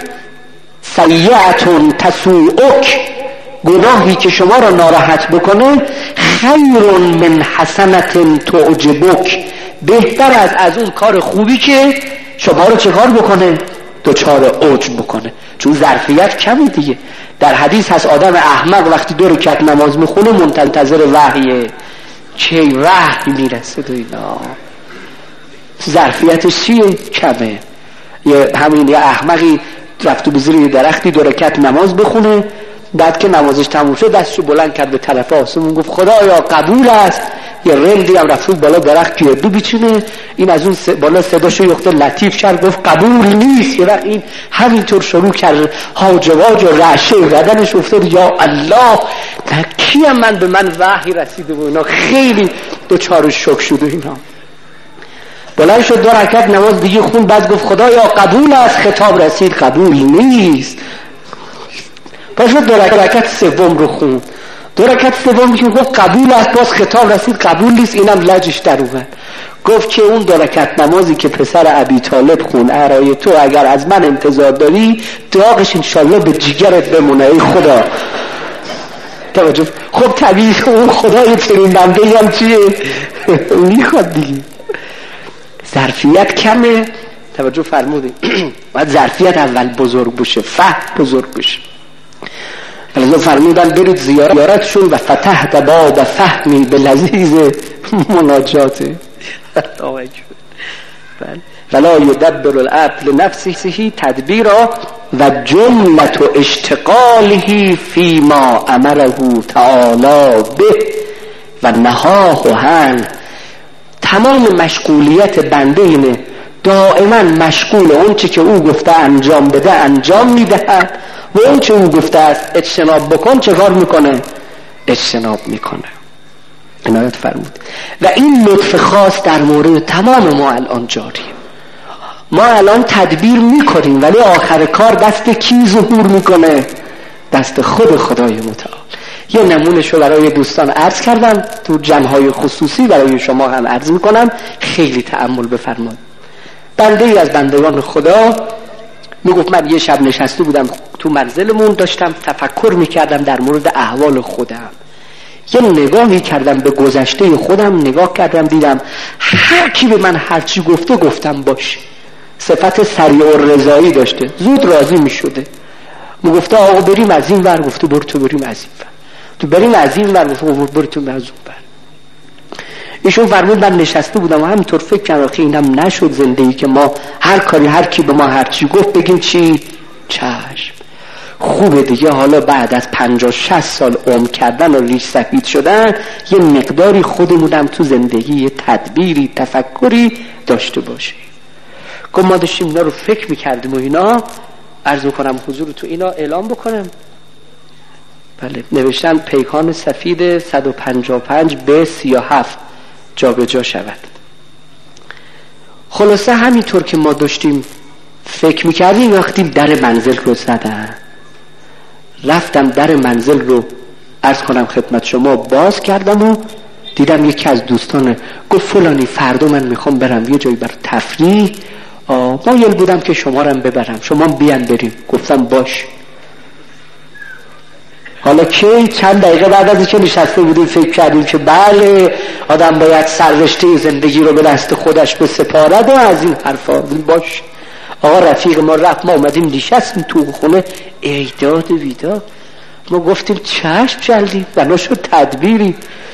سیئتون تسوءک، گناهی که شما را ناراحت بکنه، خیر من حسنة تعجبک، بهتر از از اون کار خوبی که شما رو چه کار بکنه؟ دوچار عجب بکنه. چون ظرفیت کمی دیگه. در حدیث هست آدم احمق وقتی دو رکعت نماز میخونه منتظر وحیه، چه وحی میرسه دو اینا، ظرفیتش چیه؟ کمه. یه همین یه احمقی رفت به زیر یه درختی دو رکعت نماز بخونه، بعد که نمازش تموم شد دستشو بلند کرد به طرف آسمون گفت خدایا قبول است. یه رندی هم رفت بالا درخت گردو بیچینه، این از اون س... بالا صداشو یخته لطیف کرد گفت قبول نیست. یه وقت این همینطور شروع کرد هاج واج و رعشه بدنش افتاد، یا الله کیم من به من وحی رسیده و اینا، خیلی دوچار شوک شد و اینا. بلند شد دو رکعت نماز دیگه خون، بعد گفت خدایا قبول است، خطاب رسید قبول نیست. پس دو رکعت سوم رو خون، دو رکعت سوم که گفت قبول است، باز خطاب رسید قبول نیست. اینم لجش در اومد، گفت که اون دو رکعت نمازی که پسر ابی طالب خون ارای تو اگر از من انتظار داری داغش انشالله به جیگرت بمونه ای خدا. توجه. خب طبیعی اون خدای ترین بنده هم چیه میخواد دیگه، ظرفیت کمه. توجه فرمودید باید ظرفیت اول بزرگ بشه، فهم بزرگ بشه. فلذا فرمودن برید زیارتشون و فتحت باب فهمی به لذیذ مناجاته. ولا یدبر العبد لنفسه تدبیرا و جملت و اشتغاله فیما امره تعالی به و نهاه عن. تمام مشغولیت بنده اینه دائما مشغول اون چی که او گفته انجام بده انجام میدهد و اون چی او گفته است اجتناب بکن چه کار میکنه؟ اجتناب میکنه. عنایت فرمود. و این لطف خاص در مورد تمام ما الان جاری. ما الان تدبیر میکنیم ولی آخر کار دست کی ظهور میکنه؟ دست خود خدای متعال. یه نمونهشو برای دوستان عرض کردم تو جمع‌های خصوصی، برای شما هم عرض میکنم، خیلی تأمل بفرمایید. بنده ای از بندگان خدا میگفت من یه شب نشسته بودم تو منزلمون، داشتم تفکر میکردم در مورد احوال خودم، یه نگاهی کردم به گذشته خودم، نگاه کردم دیدم هر کی به من هرچی گفته گفتم باشه. صفت سریع و رضایی داشته، زود راضی میشده. میگفته آقا بریم از این ور، گفته برو تو بریم از این ور، تو بریم از این ور، گفته برو تو از اون ور. ایشون فرمود من نشسته بودم و همینطور فکر کردم که اینم نشد زندگی که ما هر کاری هر کی به ما هر چی گفت بگیم چی؟ چشم. خوبه دیگه حالا بعد از پنجاه شصت سال عمر کردن و ریش سفید شدن یه مقداری خودمونم تو زندگی یه تدبیری تفکری داشته باشه. که ما داشتیم اینا رو فکر میکردیم و اینا عرض میکنم حضور تو اینا اعلام بکنم. بله نوشتن پیکان سفید صد و پنجاه و پنج به سی و هفت جا به جا شود. خلاصه همینطور که ما داشتیم فکر میکردیم وقتی در منزل رو زدن، رفتم در منزل رو عرض کنم خدمت شما باز کردم و دیدم یکی از دوستان گفت فلانی فردا من میخوام برم یه جایی برای تفریح، مایل بودم که شما رم ببرم، شما بیان بریم. گفتم باش. حالا کی چند دقیقه بعد از اینکه نشسته بودیم فکر کردیم که بله آدم باید سررشته زندگی رو به دست خودش بسپارد و از این حرفا. باش. آقا رفیق ما رفت، ما اومدیم نشستیم تو خونه ایداد ویداد، ما گفتیم چشم جلدی و نشد تدبیری.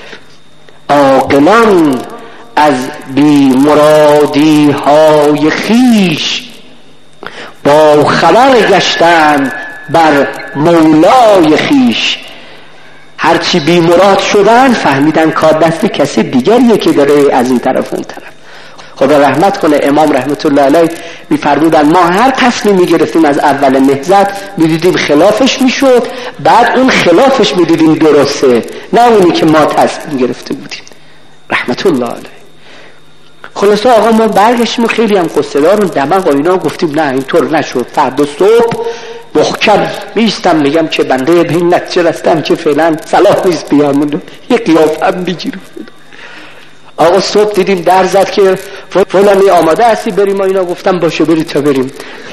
عاقلان از بی مرادی های خیش با خبر گشتن بر مولای خیش. هرچی بی مراد شدن فهمیدن کار دست کسی دیگریه که داره از این طرف اون طرف. خدا رحمت کنه امام رحمت الله علیه می‌فرمودن ما هر تصمیم می‌گرفتیم از اول نهضت می‌دیدیم خلافش میشد، بعد اون خلافش می‌دیدیم درسته، نه اونی که ما تصمیم گرفته بودیم. رحمت الله علیه. خلاصه آقا ما برگشتیم و خیلی هم قصه‌دارون دماغ و اینا گفتیم نه اینطور نشد. فردا صبح محکم میستم میگم که بنده به این نتیجه رسیدم که فعلا صلاح نیست بیامون یه قیافه هم بگیریم. آقا صبح دیدیم در زد که فلانی آماده هستی بریم و اینا، گفتم باشه برید تا بریم.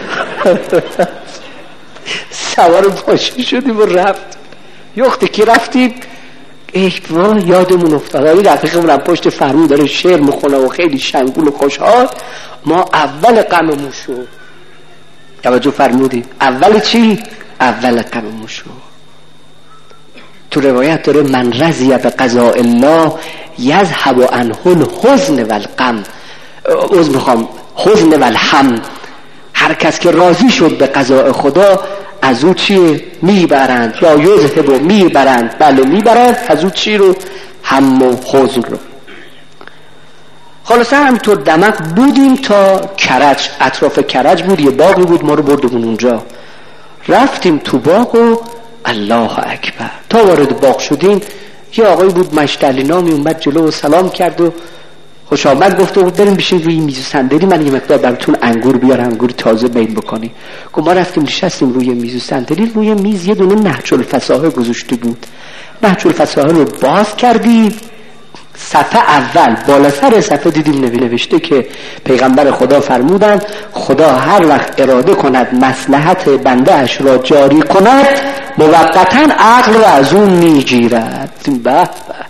سوار باشه شدیم و رفت. یختی که رفتیم ای با یادمون افتاد این رفیقمون پشت فرمون داره شعر میخونه و خیلی شنگول و خوشحال. ما اول غممون شد. توجه فرمودی اول چی؟ اول غممون شد. تو روایت داره من رضی به قضاء الله یذهب عنه الحزن والغم. عذر میخوام حزن والهم. هر کس که راضی شد به قضاء خدا از او چی میبرند یا یذهب و میبرند. بله میبرند از او چی رو؟ هم و حزن رو. خلاصه همینطور دمق بودیم تا کرج. اطراف کرج بود، یه باغی بود، ما رو بردمون اونجا. رفتیم تو باغ و الله اکبر تا وارد باغ شدیم یه آقای بود مشتلی نامی اومد جلو و سلام کرد و خوش آمد گفت و بریم بشین روی میز صندلی، من یه مقدار براتون انگور بیارم، انگور تازه بین بکنی. گفت ما رفتیم نشستیم روی میز صندلی. روی میز یه دونه نهج الفصاحه گذاشته بود. نهج الفصاحه رو باز کردیم، صفحه اول بالا سر صفحه دیدیم نوشته که پیغمبر خدا فرمودن خدا هر وقت اراده کند مصلحت بنده اش را جاری کند موقتا عقل را از اون میگیرد. به به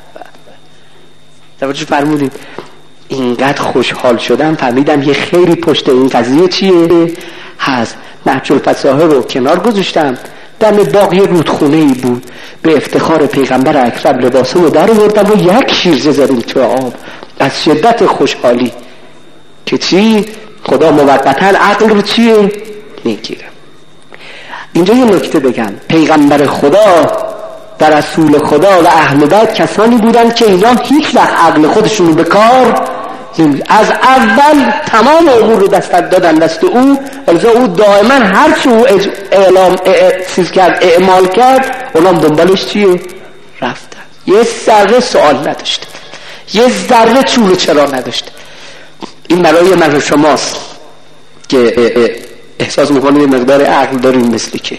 توجه فرمودید. اینقدر خوشحال شدم فهمیدم یه خیری پشت این قضیه چیه هست. نهج الفصاحه رو کنار گذاشتم، دم باغ یه رودخونه ای بود، به افتخار پیغمبر اکرم لباسه رو در آوردم و یک شیرجه زدیم تو آب از شدت خوشحالی که چی؟ خدا موقتا عقل رو چیه؟ میگیره. اینجا یه نکته بگم، پیغمبر خدا و رسول خدا و اهل بیت کسانی بودن که اینا هیچ وقت عقل خودشون رو به کار از اول تمام امور رو دست دادن دست او، از او دائما هر چه او اعلام چیز کرد اعمال کرد اونام دنبالش چیه؟ رفتن. یه ذره سوال نداشته، یه ذره چون چرا نداشته. این برای من و شماست که احساس میکنه یه مقدار عقل داریم مثلی که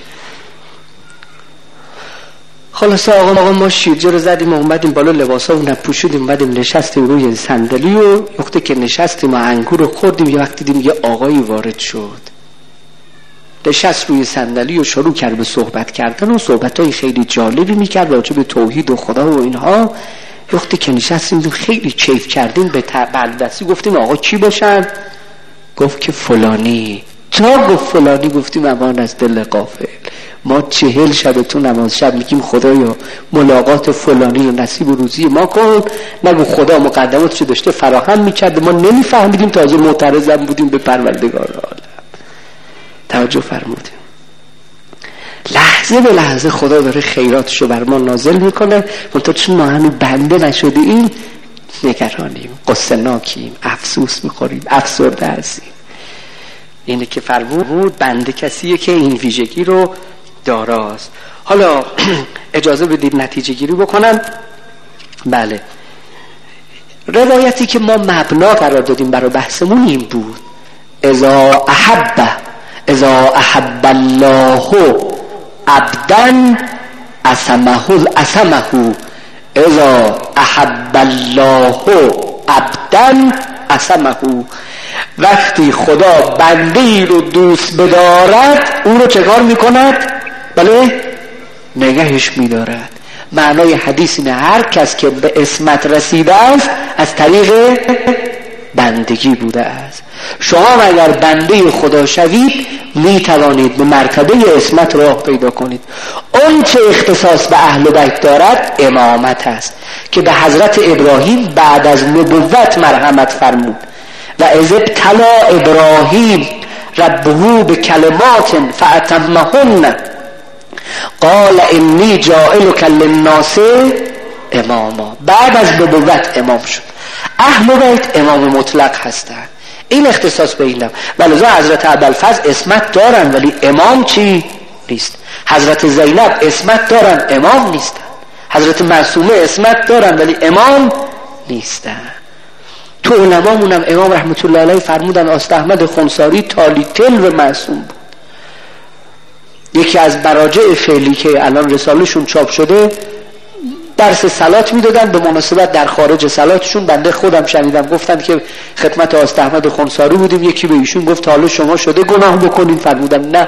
خلاصه آقا آقا ما شیرجه رو زدیم و اومدیم بالا لباسا رو نپوشیدیم، اومدیم نشستیم روی صندلی و وقتی که نشستیم و انگور رو خوردیم یه وقت دیدیم یه آقایی وارد شد، نشست روی صندلی و شروع کرد به صحبت کردن و صحبتای خیلی جالبی میکرد راجع به توحید و خدا و اینها. وقتی که نشستیم خیلی کیف کردیم، به بردستی گفتیم آقا کی باشن؟ گفت که فلانی. تا گفت فلانی گفتیم امان از دل غافل، ما چهل شب تو نماز شب میگیم خدایا ملاقات فلانی رو نصیب و روزی ما کن، نگو خدا مقدماتشو داشته فراهم میکرد ما نمیفهمیدیم، تازه معترضم بودیم به پروردگار عالم. توجه فرمودیم لحظه به لحظه خدا داره خیراتشو بر ما نازل میکنه، منتها چون ما هنوز بنده نشده این نگرانیم، قصه ناکیم، افسوس میخوریم، افسرده هستیم. اینه که فرمود بنده کسیه که این ویژگی رو داراست. حالا اجازه بدید نتیجه گیری بکنم. بله، روایتی که ما مبنا قرار دادیم برای بحثمون این بود: اذا احب اذا احب الله عبدا اسمه الاسمه اذا احب الله عبدا اسمه. وقتی خدا بنده‌ای رو دوست بدارد او رو چه کار میکند؟ بله، نگهش میدارد. معنای حدیث اینه هر کس که به عصمت رسیده است از طریق بندگی بوده است. شما اگر بنده خدا شوید میتوانید به مرتبه عصمت راه پیدا کنید. اون چه اختصاص به اهل بیت دارد امامت است که به حضرت ابراهیم بعد از نبوت مرحمت فرمود و اذ ابتلی ابراهیم ربه بکلمات فاتمهن قال انی جاعلک للناس اماما. بعد از نبوت امام شد. اهل بیت امام مطلق هستند، این اختصاص به اینم. ولذا حضرت ابوالفضل اسمت دارن ولی امام چی نیست. حضرت زینب اسمت دارن امام نیستن. حضرت معصومه اسمت دارن ولی امام نیستن. تو علمامونم امام رحمت الله علیه فرمودن آست احمد خنساری تالی تل و معصوم بود. یکی از مراجع فعلی که الان رسالهشون چاپ شده درس صلات میدادن، به مناسبت در خارج صلاتشون بنده خودم شنیدم گفتن که خدمت آست احمد خنساری بودیم، یکی به ایشون گفت حالا شما شده گناه بکنین؟ فرمودم نه،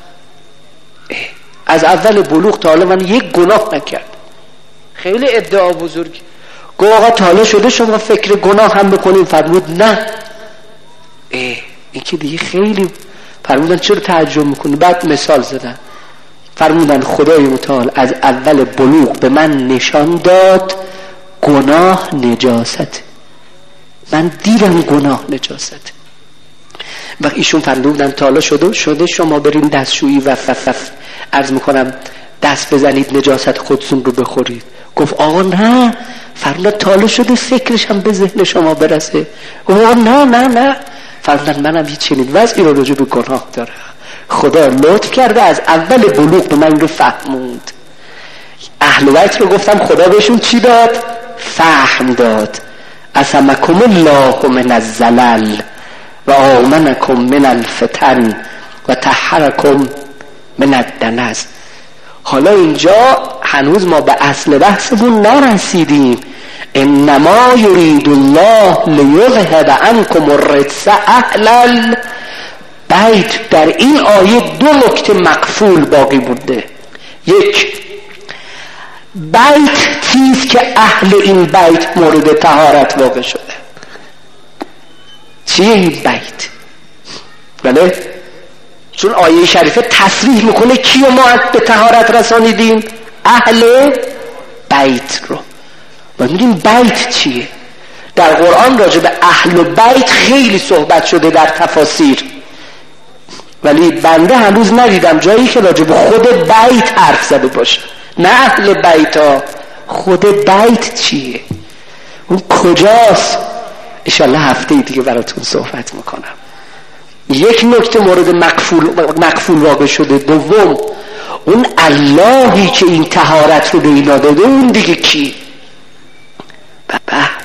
از اول بلوغ تا حالا من یک گناه نکردم. خیلی ادعا بزرگی. گفت آقا تا حالا شده شما فکر گناه هم بکنین؟ فرمود نه. اه این که دیگه خیلی. فرمودن چرا تعجب میکنی؟ بعد مثال زدن، فرمودن خدای متعال از اول بلوغ به من نشان داد گناه نجاست. من دیدم گناه نجاست. و ایشون فرمودن تا حالا شده شده شما برین دستشویی و ففف عرض میکنم دست بزنید نجاست خودتون رو بخورید؟ گفت آقا نه. فرمودن تا حالا شده فکرش هم به ذهن شما برسه؟ گفت آقا نه نه نه. فرمودن منم هیچ چنین وضعی رو رجوع به گناه دارم. خدا لطف کرده از اول بلوغ به من رو فهموند. اهل بیت رو گفتم خدا بهشون چی داد؟ فهم داد. عصمکم الله من الزلل و آمنکم من الفتن و طهرکم من الدنس. حالا اینجا هنوز ما به اصل بحثمون نرسیدیم. انما یرید الله لیذهب عنکم الرجس اهل البیت. در این آیه دو نکته مقفول باقی بوده. یک، بیت چیست که اهل این بیت مورد طهارت واقع شده؟ چیه این بیت؟ بله، چون آیه شریفه تصریح میکنه کیو ما به طهارت رسانیدیم؟ اهل بیت رو. ما میگیم بیت چیه؟ در قرآن راجع به اهل و بیت خیلی صحبت شده در تفاسیر، ولی بنده هنوز ندیدم جایی که راجع به خود بیت حرف زده باشه. نه اهل بیت ها، خود بیت چیه؟ اون کجاست؟ انشالله هفته دیگه براتون صحبت میکنم. یک نکته مورد مقفول مقفول واقع شده. دوم، اون اللهی که این طهارت رو به اینا داده اون دیگه کی؟ به به به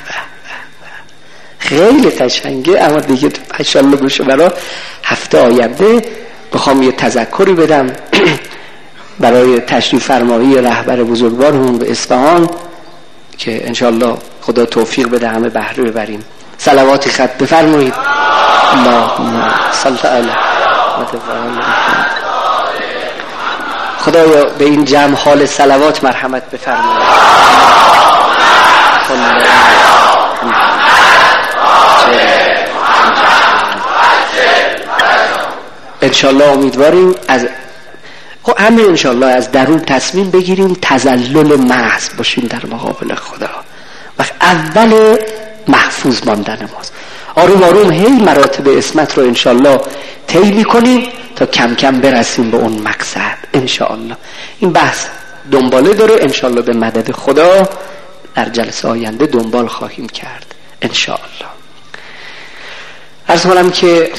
خیلی قشنگه. اما دیگه انشالله گوشه برای هفته آینده بخوام یه تذکری بدم برای تشریف فرمایی رهبر بزرگوارمون به اصفهان که انشالله خدا توفیق بده همه بهره ببریم. صلواتی خط بفرمایید. اللهم صل علی خدایا به این جمع حال صلوات مرحمت بفرمایید. انشالله امیدواریم از خب همه انشالله از درون تصمیم بگیریم تذلل محض باشیم در مقابل خدا و اول محفوظ ماندن ماست. آروم آروم هی مراتب اسمت رو انشالله طی میکنیم تا کم کم برسیم به اون مقصد انشالله. این بحث دنباله داره، انشالله به مدد خدا در جلسه آینده دنبال خواهیم کرد انشالله. عرض کنم که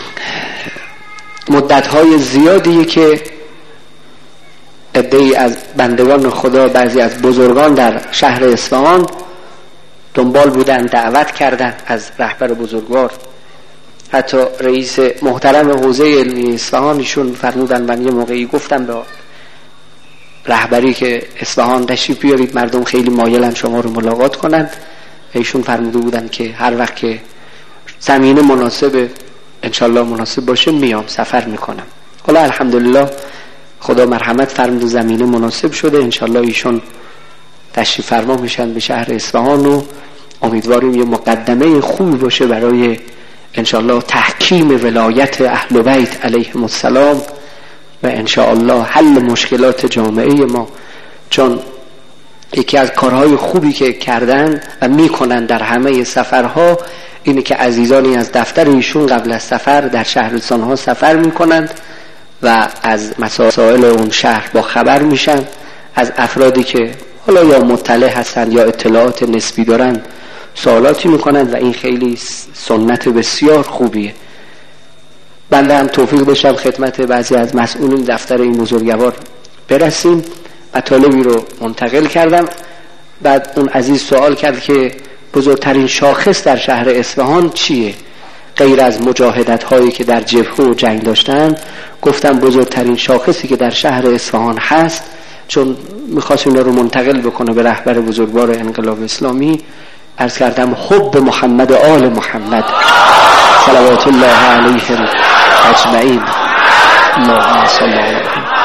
مدت‌های زیادیه که عده‌ای از بندگان خدا، بعضی از بزرگان در شهر اصفهان دنبال بودن، دعوت کردن از رهبر بزرگوار. حتی رئیس محترم حوزه علمی اصفهان ایشون فرمودن، من یه موقعی گفتم به رهبری که اصفهان تشریف بیارید، مردم خیلی مایلن شما رو ملاقات کنن. ایشون فرموده بودن که هر وقت که زمینه مناسب انشالله مناسب باشه میام، سفر میکنم. حالا الحمدلله خدا مرحمت فرمود، زمینه مناسب شده، انشالله ایشون تشریف فرما میشن به شهر اصفهان و امیدواریم یه مقدمه خوبی باشه برای انشالله تحکیم ولایت اهل بیت علیهم السلام و انشالله حل مشکلات جامعه ما. چون یکی از کارهای خوبی که کردن و میکنن در همه سفرها اینه که عزیزانی از دفتر ایشون قبل از سفر در شهرستانها سفر میکنند و از مسائل اون شهر با خبر میشن، از افرادی که حالا یا مطلع هستن یا اطلاعات نسبی دارن سوالاتی میکنن و این خیلی سنت بسیار خوبیه. بنده هم توفیق داشتم خدمت بعضی از مسئولین دفتر این بزرگوار برسیم، مطالبی رو منتقل کردم. بعد اون عزیز سوال کرد که بزرگترین شاخص در شهر اصفهان چیه غیر از مجاهدت هایی که در جبهه و جنگ داشتن؟ گفتم بزرگترین شاخصی که در شهر اصفهان هست، چون میخواست اینا رو منتقل بکنه به رهبر بزرگوار انقلاب اسلامی، عرض کردم حب محمد آل محمد صلوات الله علیهم اجمعین. اللهم صل علی.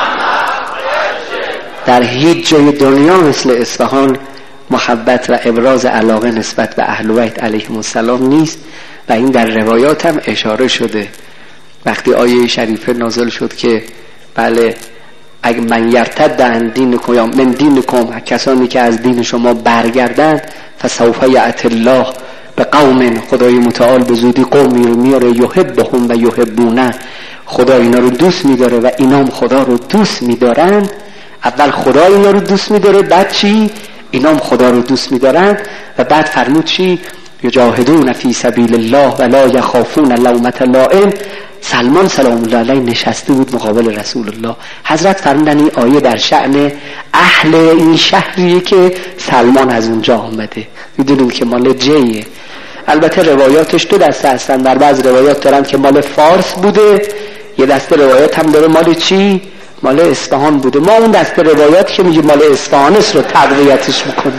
در هیچ جای دنیا مثل اصفهان محبت و ابراز علاقه نسبت به اهل بیت علیهم السلام نیست و این در روایات هم اشاره شده. وقتی آیه شریفه نازل شد که بله اگه من یرتد عن دینکم یا من دینکم، کسانی که از دین شما برگردن، فسوف یأتی الله به قوم، خدای متعال به زودی قومی رو میاره، یحبهم و یحبونه، خدا اینا رو دوست میداره و اینا هم خدا رو دوست میدارن. اول خدا اینا رو دوست میداره، بعد چی؟ اینا هم خدا رو دوست میدارن و بعد فرمود چی؟ یجاهدون فی سبیل الله ولا یخافون لومة لائم. سلمان سلام الله علیه نشسته بود مقابل رسول الله. حضرت فرمودن این آیه در شأن اهل این شهریه که سلمان از اونجا آمده. میدونیم که مال جیه. البته روایاتش دو دسته هستن. در بعض روایات دارن که مال فارس بوده، یه دسته روایات هم داره مال چی؟ مال اصفهان بوده. ما اون دسته روایات که میگه مال اصفهان است رو تقویتش میکنه.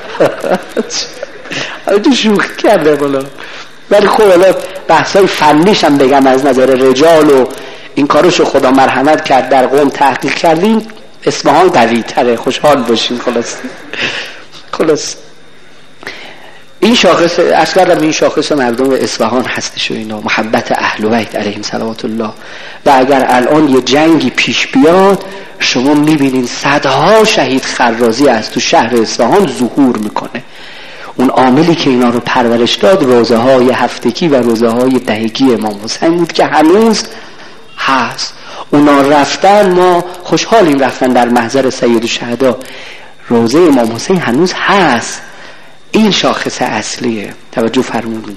تو شوخی کرده بالا. ولی خب حالا بحثای فنیش هم بگم از نظر رجال و این کارشو خدا مرحمت کرد در قوم تحقیق کردیم، اصفهان قوی تره. خوشحال باشین. خلاص خلاص این شاخص اصلا این شاخص مردم اصفهان هستش و اینا محبت اهل بیت علیهم صلوات الله. و اگر الان یه جنگی پیش بیاد شما میبینین صدها شهید خرازی از تو شهر اصفهان ظهور میکنه. اون عاملی که اینا رو پرورش داد روزه های هفتگی و روزه های دهگی امام حسین بود که هنوز هست. اونا رفتن، ما خوشحالیم رفتن در محضر سید الشهدا. روزه امام حسین هنوز هست. این شاخص اصلیه. توجه فرمودین.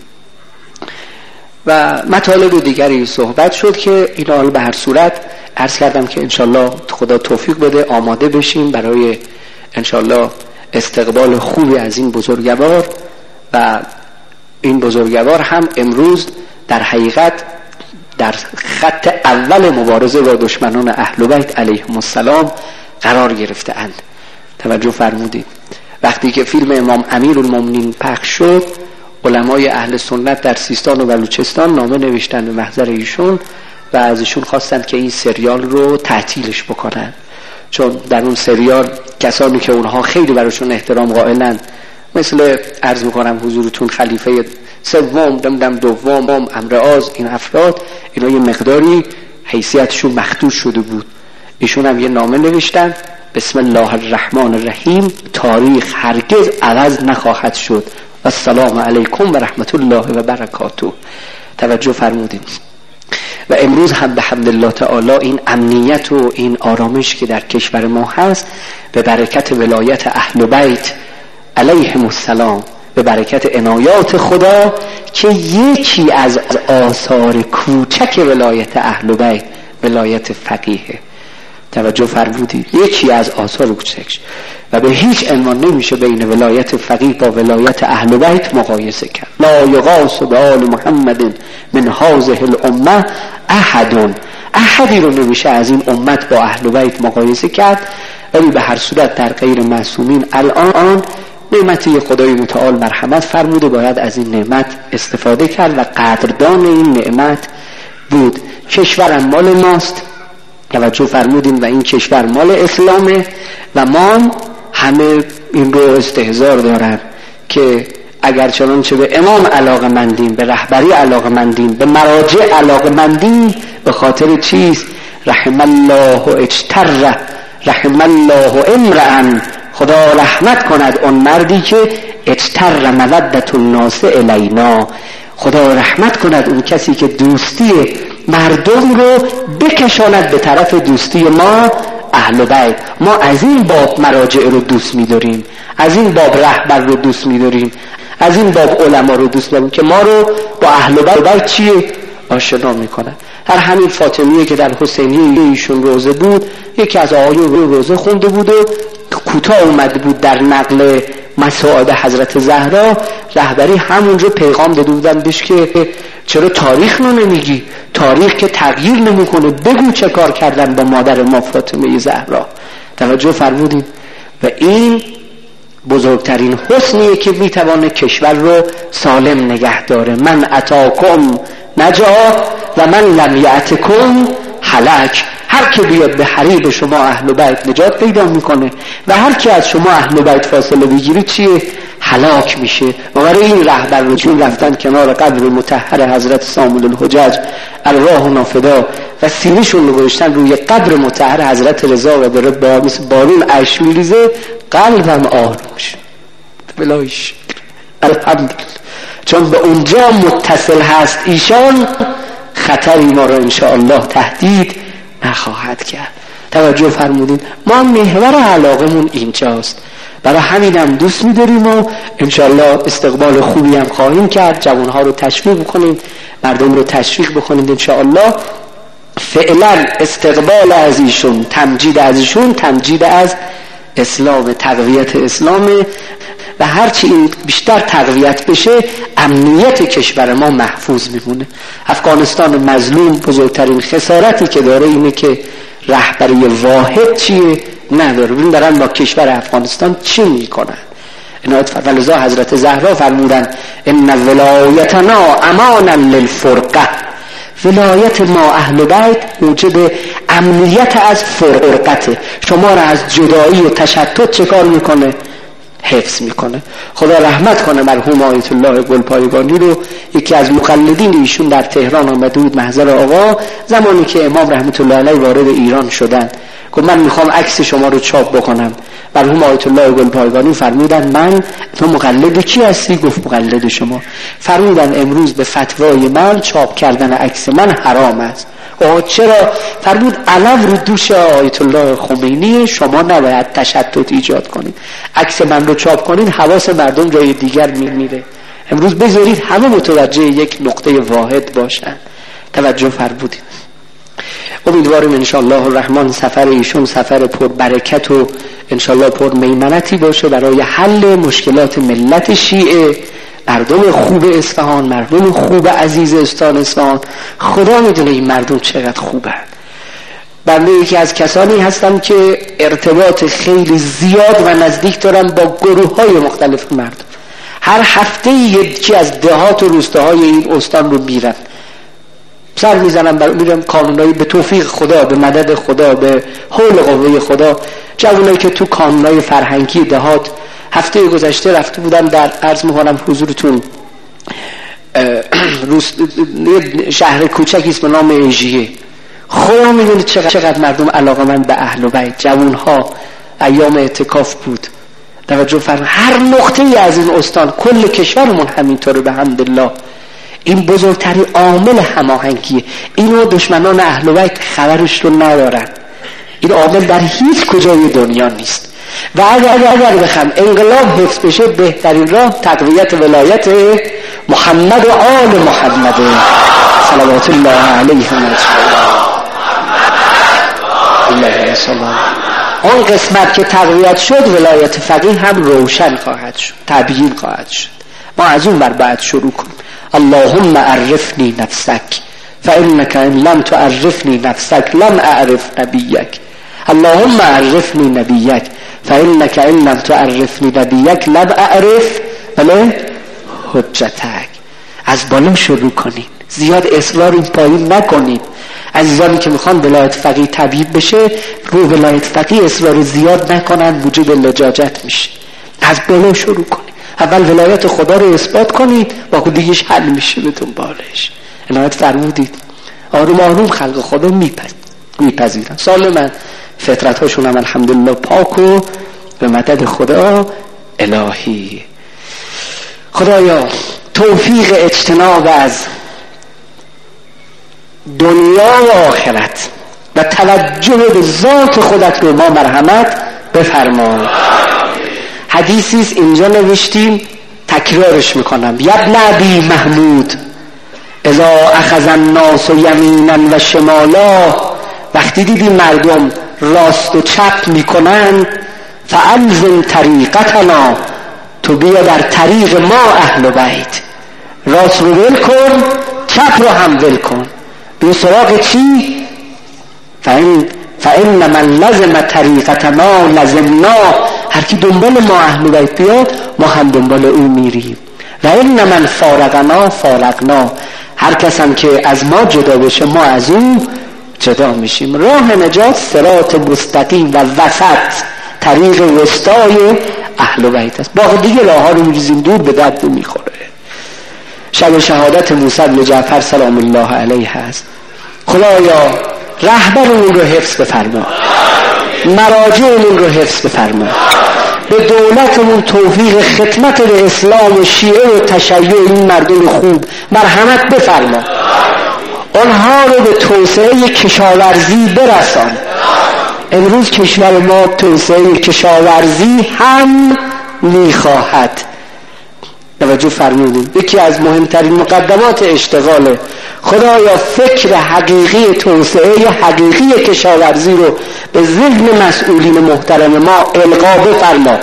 و مطالب دیگری صحبت شد که اینا حالا به هر صورت عرض کردم که انشالله خدا توفیق بده آماده بشیم برای انشالله استقبال خوبی از این بزرگوار. و این بزرگوار هم امروز در حقیقت در خط اول مبارزه با دشمنان اهل بیت علیهم السلام قرار گرفته اند. توجه فرمودید. وقتی که فیلم امام امیرالمومنین پخش شد، علمای اهل سنت در سیستان و بلوچستان نامه نوشتن به محضر ایشون و از ایشون خواستن که این سریال رو تعطیلش بکنن، چون در اون سریال کسانی که اونها خیلی براشون احترام قائلن، مثل عرض میکنم حضورتون خلیفه سوم، دمدم دوم، امرآز، این افراد اینا یه مقداری حیثیتشون مخدوش شده بود. ایشون هم یه نامه نوشتن بسم الله الرحمن الرحیم، تاریخ هرگز عوض نخواهد شد و السلام علیکم و رحمت الله و برکاته. توجه فرمودید. و امروز هم به حمد الله تعالی این امنیت و این آرامش که در کشور ما هست به برکت ولایت اهل بیت علیهم السلام، به برکت عنایات خدا که یکی از آثار کوچک ولایت اهل بیت ولایت فقیه. توجه فرمودید. یکی از آثار کوچکش و به هیچ عنوان نمیشه بین ولایت فقیه با ولایت اهل بیت مقایسه کرد. لا یغاس بآل محمد من هذه الامه احد. احدی رو نمیشه از این امت با اهل بیت مقایسه کرد. ولی به هر صورت در غیر معصومین الان نعمتی خدای متعال مرحمت فرموده، باید از این نعمت استفاده کرد و قدردان این نعمت بود. کشورم مال ماست، توجه فرمودین، و این کشور مال اسلامه و ما همه این رو استحضار دارن که اگر چنانچه به امام علاقه مندیم، به رهبری علاقه مندیم، به مراجع علاقه مندیم، به خاطر چیست؟ رحم الله اجتر رحم الله امرأ، خدا رحمت کند اون مردی که اجتر مودت الناس الینا، خدا رحمت کند اون کسی که دوستی مردم رو بکشاند به طرف دوستی ما اهل بیت. ما از این باب مراجع رو دوست می‌داریم، از این باب رهبر رو دوست می‌داریم، از این باب علما رو دوست داریم که ما رو با اهل بیت چیه آشنا می‌کنن. هر همین فاطمیه که در حسینیه ایشون روزه بود، یکی از آقایون رو روزه خونده بود و کوتاه اومده بود در نقل مساعد حضرت زهرا، رهبری همون رو پیغام داده بودن بهش که چرا تاریخ رو نمیگی؟ تاریخ که تغییر نمیکنه، بگو چه کار کردن با مادر ما فاطمه زهرا. توجه فرمودین. و این بزرگترین حسنیه که میتوانه کشور رو سالم نگه داره. من اتاکم نجا و من لم یأتکم هلک. هر که بیاد به حریب شما اهل بیت نجات پیدا میکنه و هر که از شما اهل بیت فاصله بگیره چیه؟ هلاک میشه. و برای این رهبر رو چون رفتن کنار قبر مطهر حضرت سامون الحجج ارواحنا فدا و سینه‌شون رو گذاشتن روی قبر مطهر حضرت رضا و داره با مثل بارون اشک میریزه، قلبم آروم شد. بلایش الحمدلله، چون به اونجا متصل هست ایشان، خطری ما رو انشاءالله تهدید نخواهد کرد. توجه فرمودید. ما محور علاقمون اینجاست. برای همین هم دوست می‌داریم و انشالله استقبال خوبی هم خواهیم کرد. جوانها رو تشویق بکنیم، مردم رو تشویق بکنید انشاءالله. فعلا استقبال از ایشون، تمجید از ایشون، تمجید از اسلام، تقویت اسلام و هرچی این بیشتر تقویت بشه امنیت کشور ما محفوظ میمونه. افغانستان مظلوم بزرگترین خسارتی که داره اینه که رهبری واحد چیه نداره. ببین دارن با کشور افغانستان چی میکنن. عنایت فرمودن حضرت زهرا فرمودن ان ولایتنا امانا للفرقه، ولایت ما اهل بیت موجب امنیت از فرقته، شما را از جدایی و تشتت چه کار میکنه؟ حفظ میکنه. خدا رحمت کنه مرحوم آیت الله گلپایگانی رو، یکی از مقلدین ایشون در تهران آمده بود محضر آقا زمانی که امام رحمت الله علیه وارد ایران شدن، گفت من میخوام عکس شما رو چاپ بکنم. مرحوم آیت الله گلپایگانی فرمودن من تو مقلد کی هستی؟ گفت مقلد شما. فرمودن امروز به فتوای من چاپ کردن عکس من حرام است. آه چرا؟ فرمود علم رو دوش آیت الله خمینی، شما نباید تشتت ایجاد کنید. عکس من رو چاپ کنید حواس مردم جای دیگر میره. امروز بذارید همه متوجه یک نقطه واحد باشن. توجه فرمودید. امیدواریم انشاءالله الرحمن سفر ایشون سفر پر برکت و انشاءالله پر میمنتی باشه برای حل مشکلات ملت شیعه، مردم خوب اصفهان، مردم خوب عزیز استان اصفهان. خدا میدونه این مردم چقدر خوبن. بنده یکی از کسانی هستم که ارتباط خیلی زیاد و نزدیک دارم با گروه های مختلف مردم. هر هفته یکی از دهات و روستاهای این استان رو میرم، سر میزنم بر میرم کانونایی به توفیق خدا، به مدد خدا، به حول قوه خدا. جوانایی که تو کانونای فرهنگی دهات هفته گذشته رفته بودم در عرض میکنم حضورتون شهر کوچکی است به نام ایژیه. خدا میدونید چقدر, چقدر مردم علاقه‌مند به اهل بیت، جوانها ایام اعتکاف بود. توجه فرمایید هر نقطه‌ای از این استان، کل کشورمون همینطوره به حمدالله. این بزرگترین عامل هماهنگیه. اینو دشمنان اهل بیت خبرش رو ندارن. این عامل در هیچ کجای دنیا نیست. و اگر اگر بخوام انقلاب حفظ بشه بهترین راه تقویت ولایت محمد و آل محمد صلوات الله علیهم اجمعین. اون قسمت که تقویت شد ولایت فقیه هم روشن خواهد شد، تبیین خواهد شد. ما از اون بر بعد شروع کنیم. اللهم عرفنی نفسک فانک ان لم تعرفنی نفسک لم اعرف نبیک. اللهم عرفنی نبیک فانک ان لم تعرفنی نبیک لم اعرف بله حجتک. از بالا شروع کنید، زیاد اصرار این پایین نکنید. عزیزانی که میخوان ولایت فقیه تبیین بشه رو ولایت فقیه اصرار زیاد نکنن، وجود لجاجت میشه. از بالا شروع کنید. اول ولایت خدا رو اثبات کنید، با دیگه‌اش حل میشه به دنبالش. عنایت فرمودید آروم آروم خلق خدا میپذیرن. سالمن فطرت هاشون هم الحمدلله پاک و به مدد خدا الهی. خدایا توفیق اجتناب از دنیا و آخرت و توجه به ذات خودت رو ما مرحمت بفرما. حدیثیست اینجا نوشتیم، تکرارش میکنم. یبن ابی محمود اذا اخذ الناس یمینا و شمالا، وقتی دیدی مردم راست و چپ میکنن، فالزم طریقتنا، تو بیا در طریق ما اهل بیت، راست رو ول کن چپ رو هم ول کن. بیا سراغ چی؟ فإن فإن من لزم طریقتنا لزمنا، هر کی دنبال ما اهل بیت بیاد ما هم دنبال او میریم. و این من فارقنا فارقنا، هر کس هم که از ما جدا بشه ما از او جدا میشیم. راه نجات صراط مستقیم و وسط، طریق وسطای اهل بیت است. باقی دیگه راه ها رو میریزیم دور، به درد نمیخوره. شب شهادت موسی بن جعفر سلام الله علیه هست. خدایا رهبرمون رو حفظ بفرما، مراجعمون رو حفظ بفرما، به دولتمون توفیق خدمت به اسلام و شیعه و تشیع این مردم خوب مرحمت بفرما. آنها رو به توسعه کشاورزی برسان، امروز کشور ما توسعه کشاورزی هم میخواهد. توجه فرمودید، یکی از مهمترین مقدمات اشتغال خدایا فکر حقیقی توسعه حقیقی کشاورزی رو به ذهن مسئولین محترم ما القا بفرما.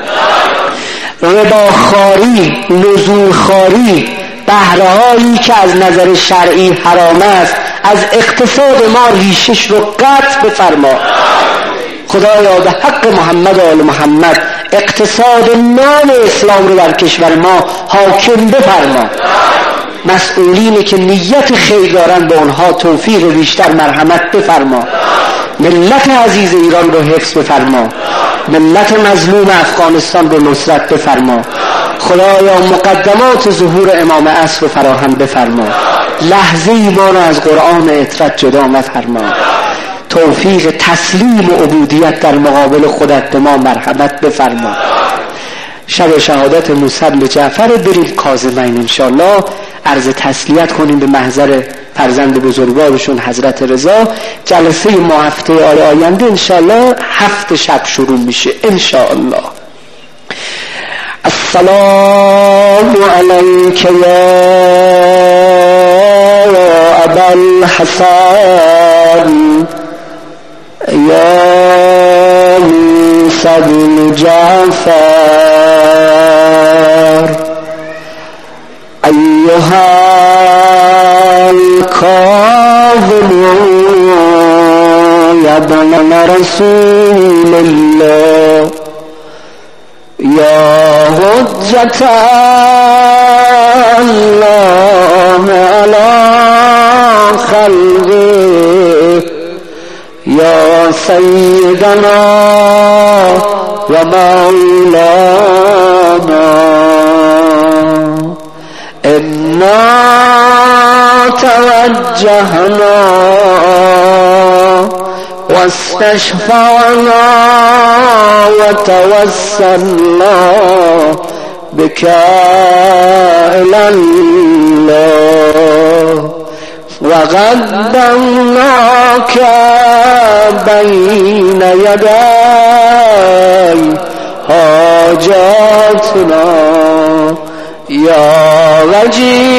رباخواری، نزولخواری، بهره‌هایی که از نظر شرعی حرام است از اقتصاد ما ریشش رو قطع بفرما. خدایا به حق محمد و آل محمد اقتصاد نام اسلام رو در کشور ما حاکم بفرما. مسئولینی که نیت خیر دارن به اونها توفیق بیشتر مرحمت بفرما. ملت عزیز ایران رو حفظ بفرما. ملت مظلوم افغانستان رو نصرت بفرما. خدایا مقدمات ظهور امام عصر رو فراهم بفرما. لحظه ای ما رو از قرآن اطرت جدا مفرما. توفیق تسلیم و عبودیت در مقابل خودت به ما مرحمت بفرما. شب شهادت موسی بن جعفر بریم کاظمین انشاءالله عرض تسلیت کنیم به محضر فرزند بزرگوارشون حضرت رضا. جلسه ما هفته آینده انشاءالله هفت شب شروع میشه انشاءالله. السلام علیک یا ابا الحسن یا موسی بن جعفر ایها الکاظم یا ابن رسول الله یا حجت الله علی خلقه یا سیدنا و مولانا انا توجهنا واستشفعنا وتوسلنا بك إلى الله وقدمناك بين يدي حاجاتنا يا وجيه